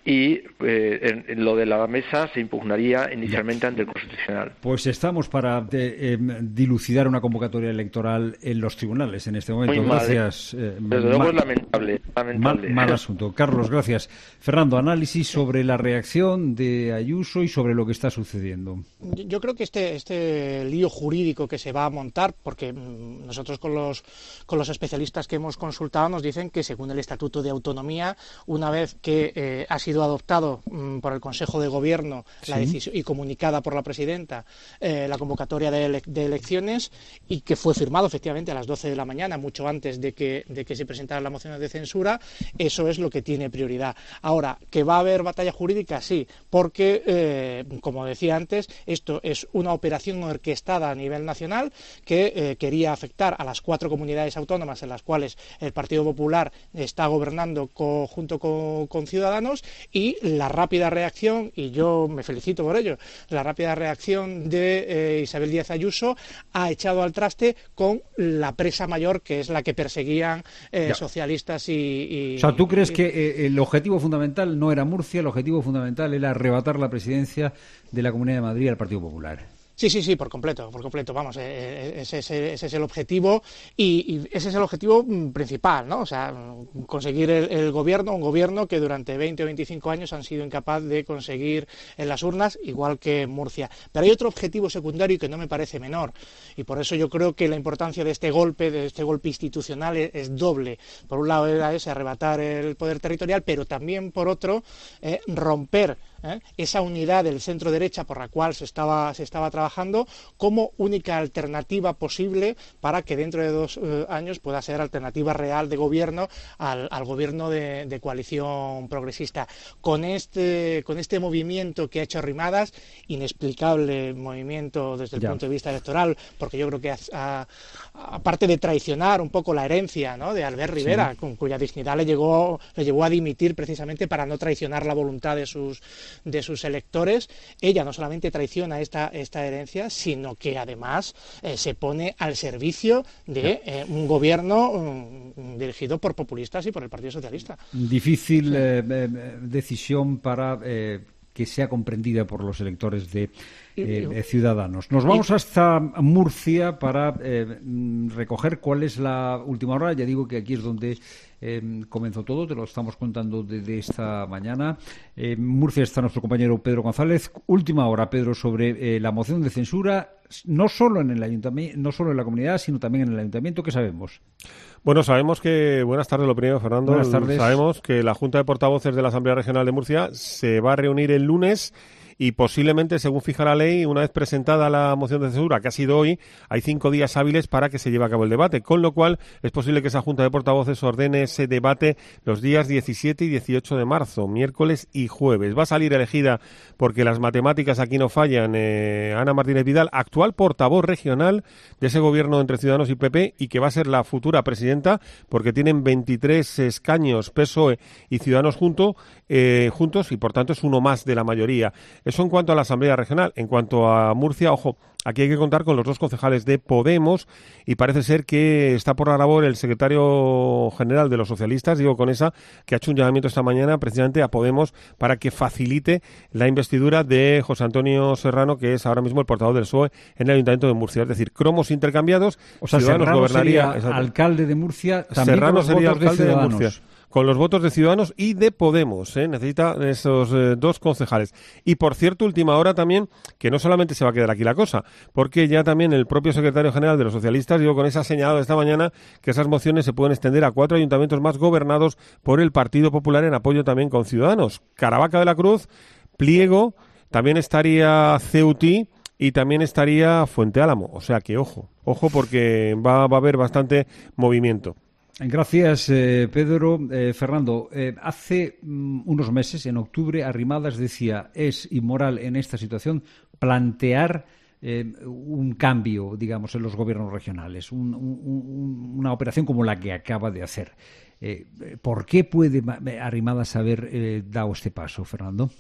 y eh, en, en lo de la mesa se impugnaría inicialmente ante el Constitucional. Pues estamos para de, eh, dilucidar una convocatoria electoral en los tribunales en este momento. Muy mal, gracias. Eh, Desde luego es lamentable. lamentable. Mal, mal asunto. Carlos, gracias. Fernando, análisis sobre la reacción de Ayuso y sobre lo que está sucediendo. Yo creo que este, este lío jurídico que se va a montar, porque nosotros con los, con los especialistas que hemos consultado nos dicen que según el Estatuto de Autonomía, una vez que eh, ha sido adoptado mmm, por el Consejo de Gobierno la sí. decisión y comunicada por la presidenta eh, la convocatoria de, ele de elecciones y que fue firmado efectivamente a las doce de la mañana, mucho antes de que, de que se presentara la moción de censura, eso es lo que tiene prioridad. Ahora, ¿que va a haber batalla jurídica? Sí, porque, eh, como decía antes, esto es una operación orquestada a nivel nacional que eh, quería afectar a las cuatro comunidades autónomas en las cuales el Partido Popular está gobernando co junto con, con Ciudadanos, y la rápida reacción, y yo me felicito por ello, la rápida reacción de eh, Isabel Díaz Ayuso ha echado al traste con la presa mayor, que es la que perseguían eh, socialistas y, y... O sea, ¿tú crees y... que eh, el objetivo fundamental no era Murcia, el objetivo fundamental era arrebatar la presidencia de la Comunidad de Madrid al Partido Popular? Sí, sí, sí, por completo, por completo, vamos, eh, ese, ese, ese es el objetivo y, y ese es el objetivo principal, ¿no? O sea, conseguir el, el gobierno, un gobierno que durante veinte o veinticinco años han sido incapaz de conseguir en las urnas, igual que en Murcia. Pero hay otro objetivo secundario que no me parece menor, y por eso yo creo que la importancia de este golpe, de este golpe institucional es, es doble. Por un lado era ese, arrebatar el poder territorial, pero también por otro, eh, romper ¿Eh? esa unidad del centro derecha por la cual se estaba, se estaba trabajando como única alternativa posible para que dentro de dos eh, años pueda ser alternativa real de gobierno al, al gobierno de, de coalición progresista. Con este, con este movimiento que ha hecho Arrimadas, inexplicable movimiento desde el ya. punto de vista electoral, porque yo creo que a, a, aparte de traicionar un poco la herencia, ¿no?, de Albert Rivera, sí. con cuya dignidad le llegó, le llevó a dimitir precisamente para no traicionar la voluntad de sus de sus electores, ella no solamente traiciona esta, esta herencia, sino que además eh, se pone al servicio de eh, un gobierno um, dirigido por populistas y por el Partido Socialista. Difícil sí. eh, eh, decisión para eh, que sea comprendida por los electores de eh, eh, Ciudadanos. Nos vamos hasta Murcia para eh, recoger cuál es la última hora. Ya digo que aquí es donde Eh, comenzó todo, te lo estamos contando desde esta mañana. En eh, Murcia está nuestro compañero Pedro González. Última hora, Pedro, sobre eh, la moción de censura, no solo en el ayuntamiento, no solo en la comunidad, sino también en el ayuntamiento. ¿Qué sabemos? Bueno, sabemos que, buenas tardes, lo primero, Fernando. Buenas tardes. Sabemos que la Junta de Portavoces de la Asamblea Regional de Murcia se va a reunir el lunes y posiblemente, según fija la ley, una vez presentada la moción de censura, que ha sido hoy, hay cinco días hábiles para que se lleve a cabo el debate, con lo cual es posible que esa Junta de Portavoces ordene ese debate los días diecisiete y dieciocho de marzo, miércoles y jueves. Va a salir elegida, porque las matemáticas aquí no fallan, eh, Ana Martínez Vidal, actual portavoz regional de ese gobierno entre Ciudadanos y P P, y que va a ser la futura presidenta, porque tienen veintitrés escaños P S O E y Ciudadanos junto, eh, juntos, y por tanto es uno más de la mayoría. Eso en cuanto a la Asamblea Regional. En cuanto a Murcia, ojo, aquí hay que contar con los dos concejales de Podemos, y parece ser que está por la labor el secretario general de los socialistas, Diego Conesa, que ha hecho un llamamiento esta mañana precisamente a Podemos para que facilite la investidura de José Antonio Serrano, que es ahora mismo el portavoz del P S O E en el Ayuntamiento de Murcia. Es decir, cromos intercambiados. O sea, Ciudadanos Serrano gobernaría, sería alcalde de Murcia, también Serrano con los sería votos alcalde de de Ciudadanos. Murcia, con los votos de Ciudadanos y de Podemos, ¿eh? Necesita esos eh, dos concejales. Y, por cierto, última hora también, que no solamente se va a quedar aquí la cosa, porque ya también el propio secretario general de los socialistas, Diego Conesa, ha señalado esta mañana que esas mociones se pueden extender a cuatro ayuntamientos más gobernados por el Partido Popular, en apoyo también con Ciudadanos. Caravaca de la Cruz, Pliego, también estaría Ceutí y también estaría Fuente Álamo. O sea que, ojo, ojo, porque va, va a haber bastante movimiento. Gracias, eh, Pedro. Eh, Fernando, eh, hace mm, unos meses, en octubre, Arrimadas decía, es inmoral en esta situación plantear eh, un cambio, digamos, en los gobiernos regionales, un, un, una operación como la que acaba de hacer. Eh, ¿Por qué puede Arrimadas haber eh, dado este paso, Fernando?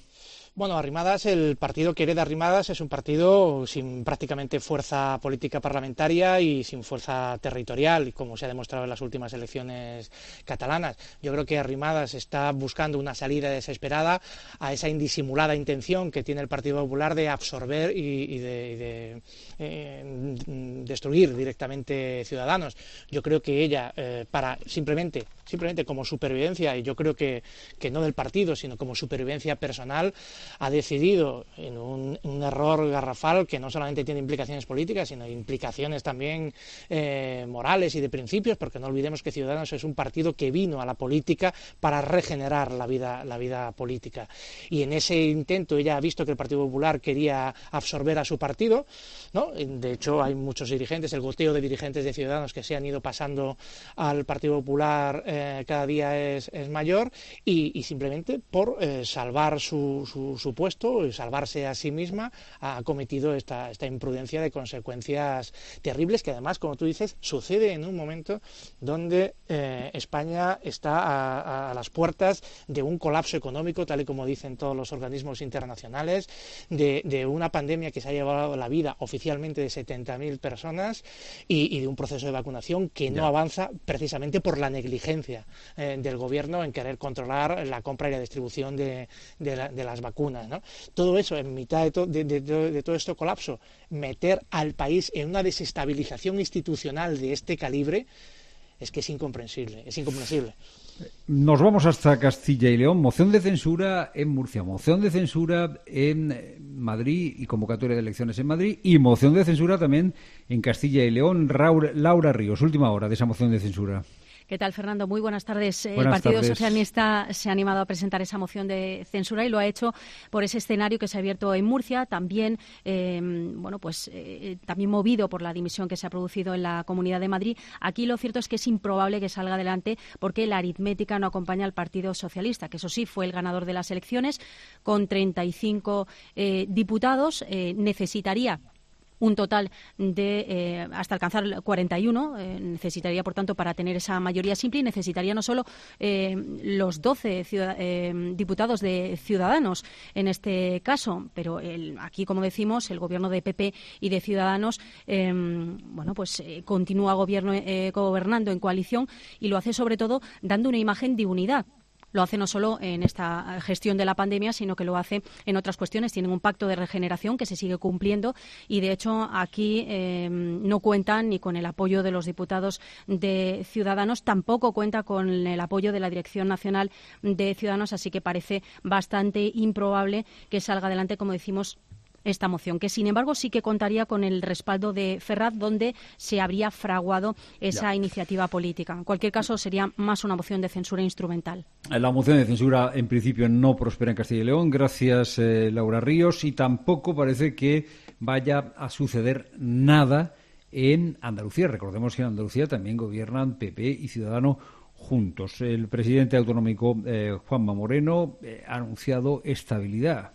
Bueno, Arrimadas, el partido que hereda Arrimadas es un partido sin prácticamente fuerza política parlamentaria y sin fuerza territorial, como se ha demostrado en las últimas elecciones catalanas. Yo creo que Arrimadas está buscando una salida desesperada a esa indisimulada intención que tiene el Partido Popular de absorber y, y de, y de eh, destruir directamente Ciudadanos. Yo creo que ella, eh, para simplemente, simplemente como supervivencia, y yo creo que, que no del partido, sino como supervivencia personal, ha decidido, en un, un error garrafal que no solamente tiene implicaciones políticas, sino implicaciones también eh, morales y de principios, porque no olvidemos que Ciudadanos es un partido que vino a la política para regenerar la vida, la vida política. Y en ese intento ella ha visto que el Partido Popular quería absorber a su partido, ¿no? De hecho, hay muchos dirigentes, el goteo de dirigentes de Ciudadanos que se han ido pasando al Partido Popular eh, cada día es, es mayor, y, y simplemente por eh, salvar su, su su puesto y salvarse a sí misma ha cometido esta, esta imprudencia de consecuencias terribles que además, como tú dices, sucede en un momento donde eh, España está a, a las puertas de un colapso económico, tal y como dicen todos los organismos internacionales, de, de una pandemia que se ha llevado la vida oficialmente de setenta mil personas y, y de un proceso de vacunación que no ya. avanza precisamente por la negligencia eh, del gobierno en querer controlar la compra y la distribución de, de, la, de las vacunas. ¿No? Todo eso, en mitad de, to, de, de, de todo este colapso, meter al país en una desestabilización institucional de este calibre, es que es incomprensible, es incomprensible. Nos vamos hasta Castilla y León. Moción de censura en Murcia, moción de censura en Madrid y convocatoria de elecciones en Madrid, y moción de censura también en Castilla y León. Laura, Laura Ríos, última hora de esa moción de censura. ¿Qué tal, Fernando? Muy buenas tardes. Buenas el Partido tardes. Socialista se ha animado a presentar esa moción de censura y lo ha hecho por ese escenario que se ha abierto en Murcia, también eh, bueno, pues eh, también movido por la dimisión que se ha producido en la Comunidad de Madrid. Aquí lo cierto es que es improbable que salga adelante porque la aritmética no acompaña al Partido Socialista, que eso sí fue el ganador de las elecciones con treinta y cinco eh, diputados. Eh, necesitaría un total de eh, hasta alcanzar cuarenta y uno, eh, necesitaría, por tanto, para tener esa mayoría simple, y necesitaría no solo eh, los doce ciudad- eh, diputados de Ciudadanos en este caso, pero el, aquí, como decimos, el gobierno de P P y de Ciudadanos eh, bueno, pues eh, continúa gobierno, eh, gobernando en coalición, y lo hace sobre todo dando una imagen de unidad. Lo hace no solo en esta gestión de la pandemia, sino que lo hace en otras cuestiones. Tienen un pacto de regeneración que se sigue cumpliendo y, de hecho, aquí eh, no cuentan ni con el apoyo de los diputados de Ciudadanos, tampoco cuenta con el apoyo de la Dirección Nacional de Ciudadanos, así que parece bastante improbable que salga adelante, como decimos, esta moción, que sin embargo sí que contaría con el respaldo de Ferraz, donde se habría fraguado esa ya. iniciativa política. En cualquier caso, sería más una moción de censura instrumental. La moción de censura, en principio, no prospera en Castilla y León. Gracias, eh, Laura Ríos. Y tampoco parece que vaya a suceder nada en Andalucía. Recordemos que en Andalucía también gobiernan P P y Ciudadanos juntos. El presidente autonómico, eh, Juanma Moreno, eh, ha anunciado estabilidad.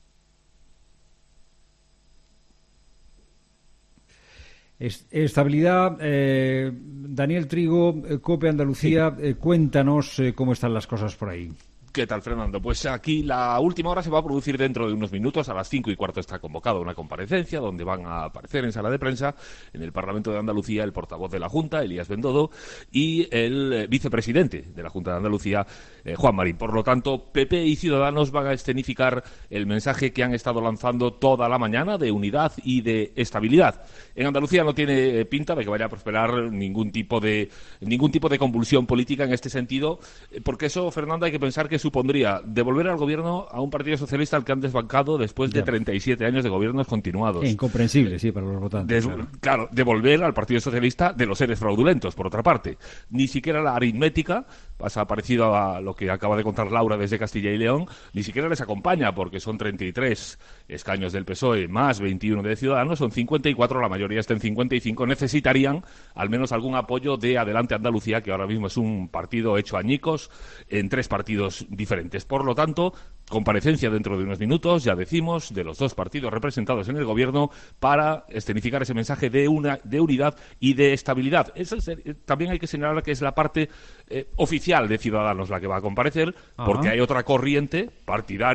Estabilidad. eh, Daniel Trigo, COPE Andalucía, eh, cuéntanos eh, cómo están las cosas por ahí. ¿Qué tal, Fernando? Pues aquí la última hora se va a producir dentro de unos minutos. A las cinco y cuarto está convocada una comparecencia donde van a aparecer en sala de prensa en el Parlamento de Andalucía el portavoz de la Junta, Elías Bendodo, y el eh, vicepresidente de la Junta de Andalucía, eh, Juan Marín. Por lo tanto, P P y Ciudadanos van a escenificar el mensaje que han estado lanzando toda la mañana de unidad y de estabilidad. En Andalucía no tiene pinta de que vaya a prosperar ningún tipo de ningún tipo de convulsión política en este sentido, porque eso, Fernando, hay que pensar que supondría devolver al gobierno a un Partido Socialista al que han desbancado después de treinta y siete años de gobiernos continuados. E incomprensible, sí, para los votantes. Des, claro. claro, devolver al Partido Socialista de los seres fraudulentos, por otra parte. Ni siquiera la aritmética, pasa parecido a lo que acaba de contar Laura desde Castilla y León, ni siquiera les acompaña, porque son treinta y tres escaños del P S O E más veintiuno de Ciudadanos, son cincuenta y cuatro, la mayoría está en cincuenta y cinco. Necesitarían al menos algún apoyo de Adelante Andalucía, que ahora mismo es un partido hecho añicos en tres partidos diferentes. Por lo tanto, comparecencia dentro de unos minutos, ya decimos, de los dos partidos representados en el gobierno para escenificar ese mensaje de una de unidad y de estabilidad. Eso es, eh, también hay que señalar que es la parte eh, oficial de Ciudadanos la que va a comparecer, Ajá. porque hay otra corriente partidaria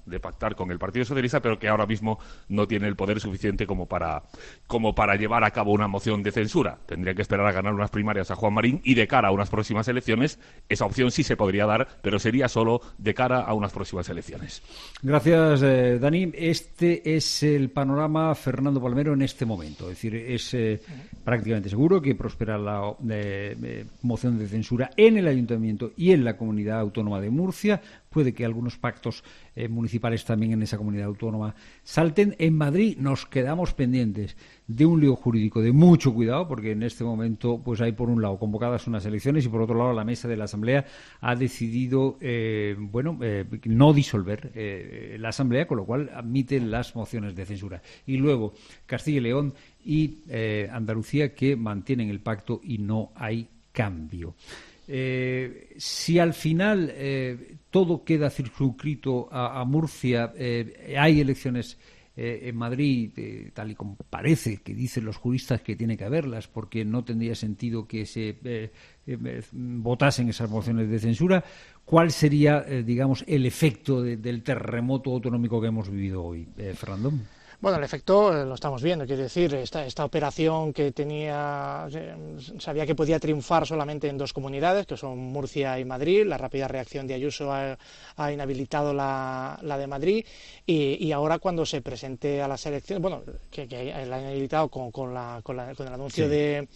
de pactar con el Partido Socialista, pero que ahora mismo no tiene el poder suficiente como para, como para llevar a cabo una moción de censura. Tendría que esperar a ganar unas primarias a Juan Marín y de cara a unas próximas elecciones, esa opción sí se podría dar, pero sería solo de cara a unas próximas elecciones. Gracias, eh, Dani. Este es el panorama Fernando Palmero en este momento. Es decir, es eh, prácticamente seguro que prospera la eh, eh, moción de censura en el Ayuntamiento y en la Comunidad Autónoma de Murcia. Puede que algunos pactos eh, municipales también en esa comunidad autónoma salten. En Madrid nos quedamos pendientes de un lío jurídico de mucho cuidado, porque en este momento pues hay por un lado convocadas unas elecciones y por otro lado la mesa de la Asamblea ha decidido eh, bueno eh, no disolver eh, la Asamblea, con lo cual admite las mociones de censura. Y luego Castilla y León y eh, Andalucía, que mantienen el pacto y no hay cambio. Eh, si al final eh, todo queda circunscrito a, a Murcia, eh, hay elecciones eh, en Madrid, eh, tal y como parece que dicen los juristas que tiene que haberlas, porque no tendría sentido que se eh, eh, votasen esas mociones de censura, ¿cuál sería, eh, digamos, el efecto de, del terremoto autonómico que hemos vivido hoy, eh, Fernando? Bueno, el efecto eh, lo estamos viendo, quiero decir, esta, esta operación que tenía, eh, sabía que podía triunfar solamente en dos comunidades, que son Murcia y Madrid. La rápida reacción de Ayuso ha, ha inhabilitado la, la de Madrid, y, y ahora cuando se presente a las elecciones, bueno, que, que la han inhabilitado con, con, la, con, la, con el anuncio sí. de,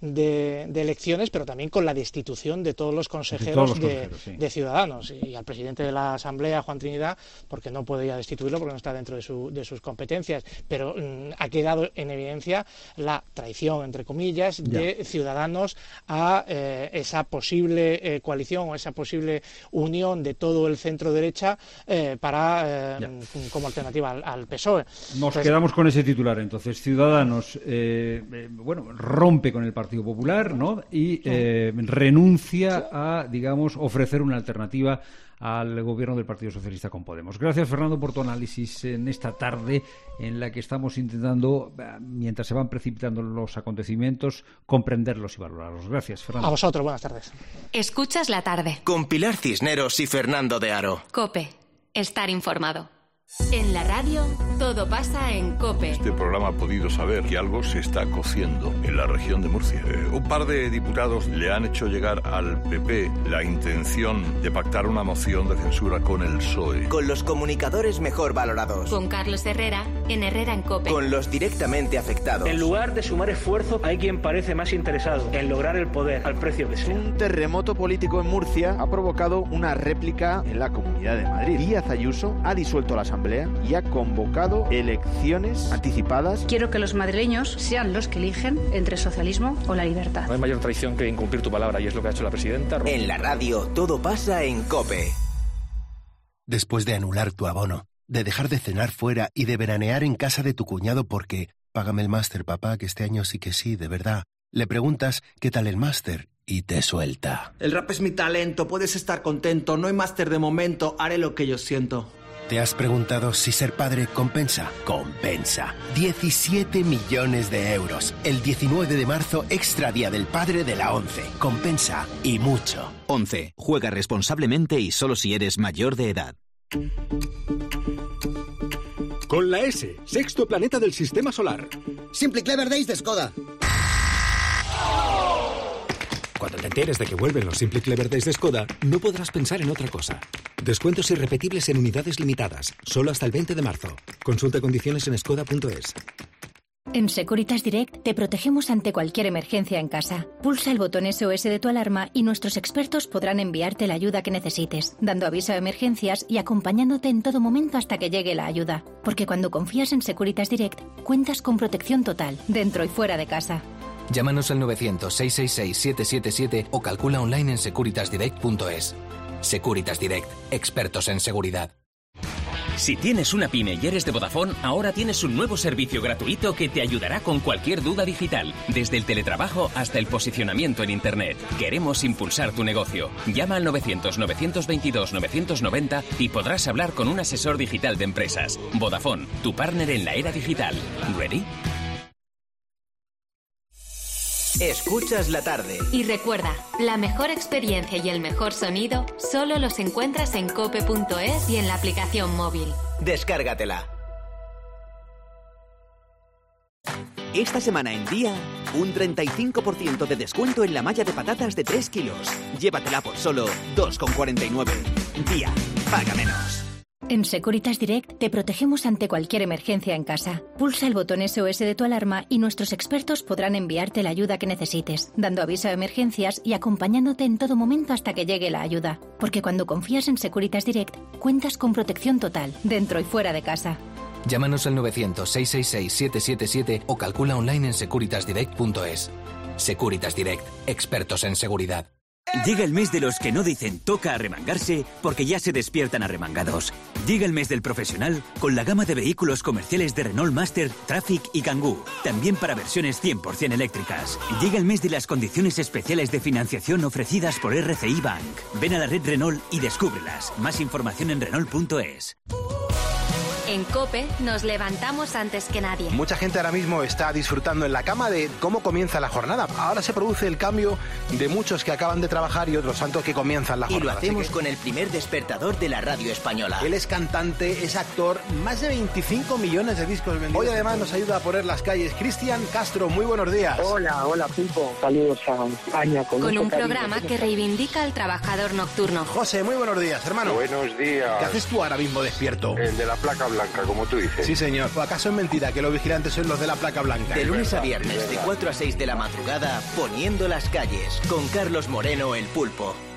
de, de elecciones, pero también con la destitución de todos los consejeros de, todos los consejeros, de, sí. de Ciudadanos, y al presidente de la Asamblea, Juan Trinidad, porque no puede ya destituirlo porque no está dentro de, su, de sus competencias. Pero mmm, ha quedado en evidencia la traición, entre comillas, de ya. Ciudadanos a eh, esa posible eh, coalición o esa posible unión de todo el centro-derecha eh, para eh, como alternativa al, al P S O E. Nos entonces, quedamos con ese titular, entonces. Ciudadanos eh, eh, bueno, rompe con el Partido Popular, ¿no? Y eh, renuncia a, digamos, ofrecer una alternativa al gobierno del Partido Socialista con Podemos. Gracias, Fernando, por tu análisis en esta tarde en la que estamos intentando, mientras se van precipitando los acontecimientos, comprenderlos y valorarlos. Gracias, Fernando. A vosotros, buenas tardes. Escuchas la tarde. Con Pilar Cisneros y Fernando de Aro. COPE. Estar informado. En la radio, todo pasa en COPE. Este programa ha podido saber que algo se está cociendo en la región de Murcia. Eh, un par de diputados le han hecho llegar al P P la intención de pactar una moción de censura con el P S O E. Con los comunicadores mejor valorados. Con Carlos Herrera, en Herrera en COPE. Con los directamente afectados. En lugar de sumar esfuerzo, hay quien parece más interesado en lograr el poder al precio que sea. Un terremoto político en Murcia ha provocado una réplica en la Comunidad de Madrid. Díaz Ayuso ha disuelto la Asamblea y ha convocado elecciones anticipadas. Quiero que los madrileños sean los que eligen entre socialismo o la libertad. No hay mayor traición que incumplir tu palabra, y es lo que ha hecho la presidenta. En la radio, todo pasa en COPE. Después de anular tu abono, de dejar de cenar fuera y de veranear en casa de tu cuñado porque págame el máster, papá, que este año sí que sí, de verdad, le preguntas qué tal el máster y te suelta. El rap es mi talento, puedes estar contento, no hay máster de momento, haré lo que yo siento. ¿Te has preguntado si ser padre compensa? Compensa. diecisiete millones de euros. El diecinueve de marzo, extra día del padre de la ONCE. Compensa y mucho. ONCE. Juega responsablemente y solo si eres mayor de edad. Con la S, sexto planeta del Sistema Solar. Simply Clever Days de Skoda. Cuando te enteres de que vuelven los Simply Clever Days de Skoda, no podrás pensar en otra cosa. Descuentos irrepetibles en unidades limitadas, solo hasta el veinte de marzo. Consulta condiciones en skoda punto es. En Securitas Direct te protegemos ante cualquier emergencia en casa. Pulsa el botón S O S de tu alarma y nuestros expertos podrán enviarte la ayuda que necesites, dando aviso a emergencias y acompañándote en todo momento hasta que llegue la ayuda. Porque cuando confías en Securitas Direct, cuentas con protección total, dentro y fuera de casa. Llámanos al novecientos, seiscientos sesenta y seis, siete siete siete o calcula online en securitas direct punto es. Securitas Direct, expertos en seguridad. Si tienes una pyme y eres de Vodafone, ahora tienes un nuevo servicio gratuito que te ayudará con cualquier duda digital, desde el teletrabajo hasta el posicionamiento en Internet. Queremos impulsar tu negocio. Llama al novecientos, novecientos veintidós, novecientos noventa y podrás hablar con un asesor digital de empresas. Vodafone, tu partner en la era digital. ¿Ready? Escuchas la tarde. Y recuerda, la mejor experiencia y el mejor sonido solo los encuentras en cope punto es y en la aplicación móvil. Descárgatela. Esta semana en Día, un treinta y cinco por ciento de descuento en la malla de patatas de tres kilos. Llévatela por solo dos con cuarenta y nueve. Día, paga menos. En Securitas Direct te protegemos ante cualquier emergencia en casa. Pulsa el botón S O S de tu alarma y nuestros expertos podrán enviarte la ayuda que necesites, dando aviso de emergencias y acompañándote en todo momento hasta que llegue la ayuda. Porque cuando confías en Securitas Direct, cuentas con protección total, dentro y fuera de casa. Llámanos al novecientos, seiscientos sesenta y seis, setecientos setenta y siete o calcula online en securitas direct punto es. Securitas Direct, expertos en seguridad. Llega el mes de los que no dicen toca arremangarse porque ya se despiertan arremangados. Llega el mes del profesional con la gama de vehículos comerciales de Renault Master, Traffic y Kangoo. También para versiones cien por ciento eléctricas. Llega el mes de las condiciones especiales de financiación ofrecidas por R C I Bank. Ven a la red Renault y descúbrelas. Más información en renault punto es. En COPE nos levantamos antes que nadie. Mucha gente ahora mismo está disfrutando en la cama de cómo comienza la jornada. Ahora se produce el cambio de muchos que acaban de trabajar y otros tantos que comienzan la jornada. Y lo hacemos que... con el primer despertador de la radio española. Él es cantante, es actor, más de veinticinco millones de discos vendidos. Hoy además nos ayuda a poner las calles. Cristian Castro, muy buenos días. Hola, hola Pulpo. Saludos a España. Con, con un programa que reivindica al trabajador nocturno. José, muy buenos días, hermano. Buenos días. ¿Qué haces tú ahora mismo despierto? El de la placa blanca, como tú dices. Sí, señor. ¿O acaso es mentira que los vigilantes son los de la placa blanca? De lunes a viernes, de cuatro a seis de la madrugada, poniendo las calles, con Carlos Moreno, el Pulpo.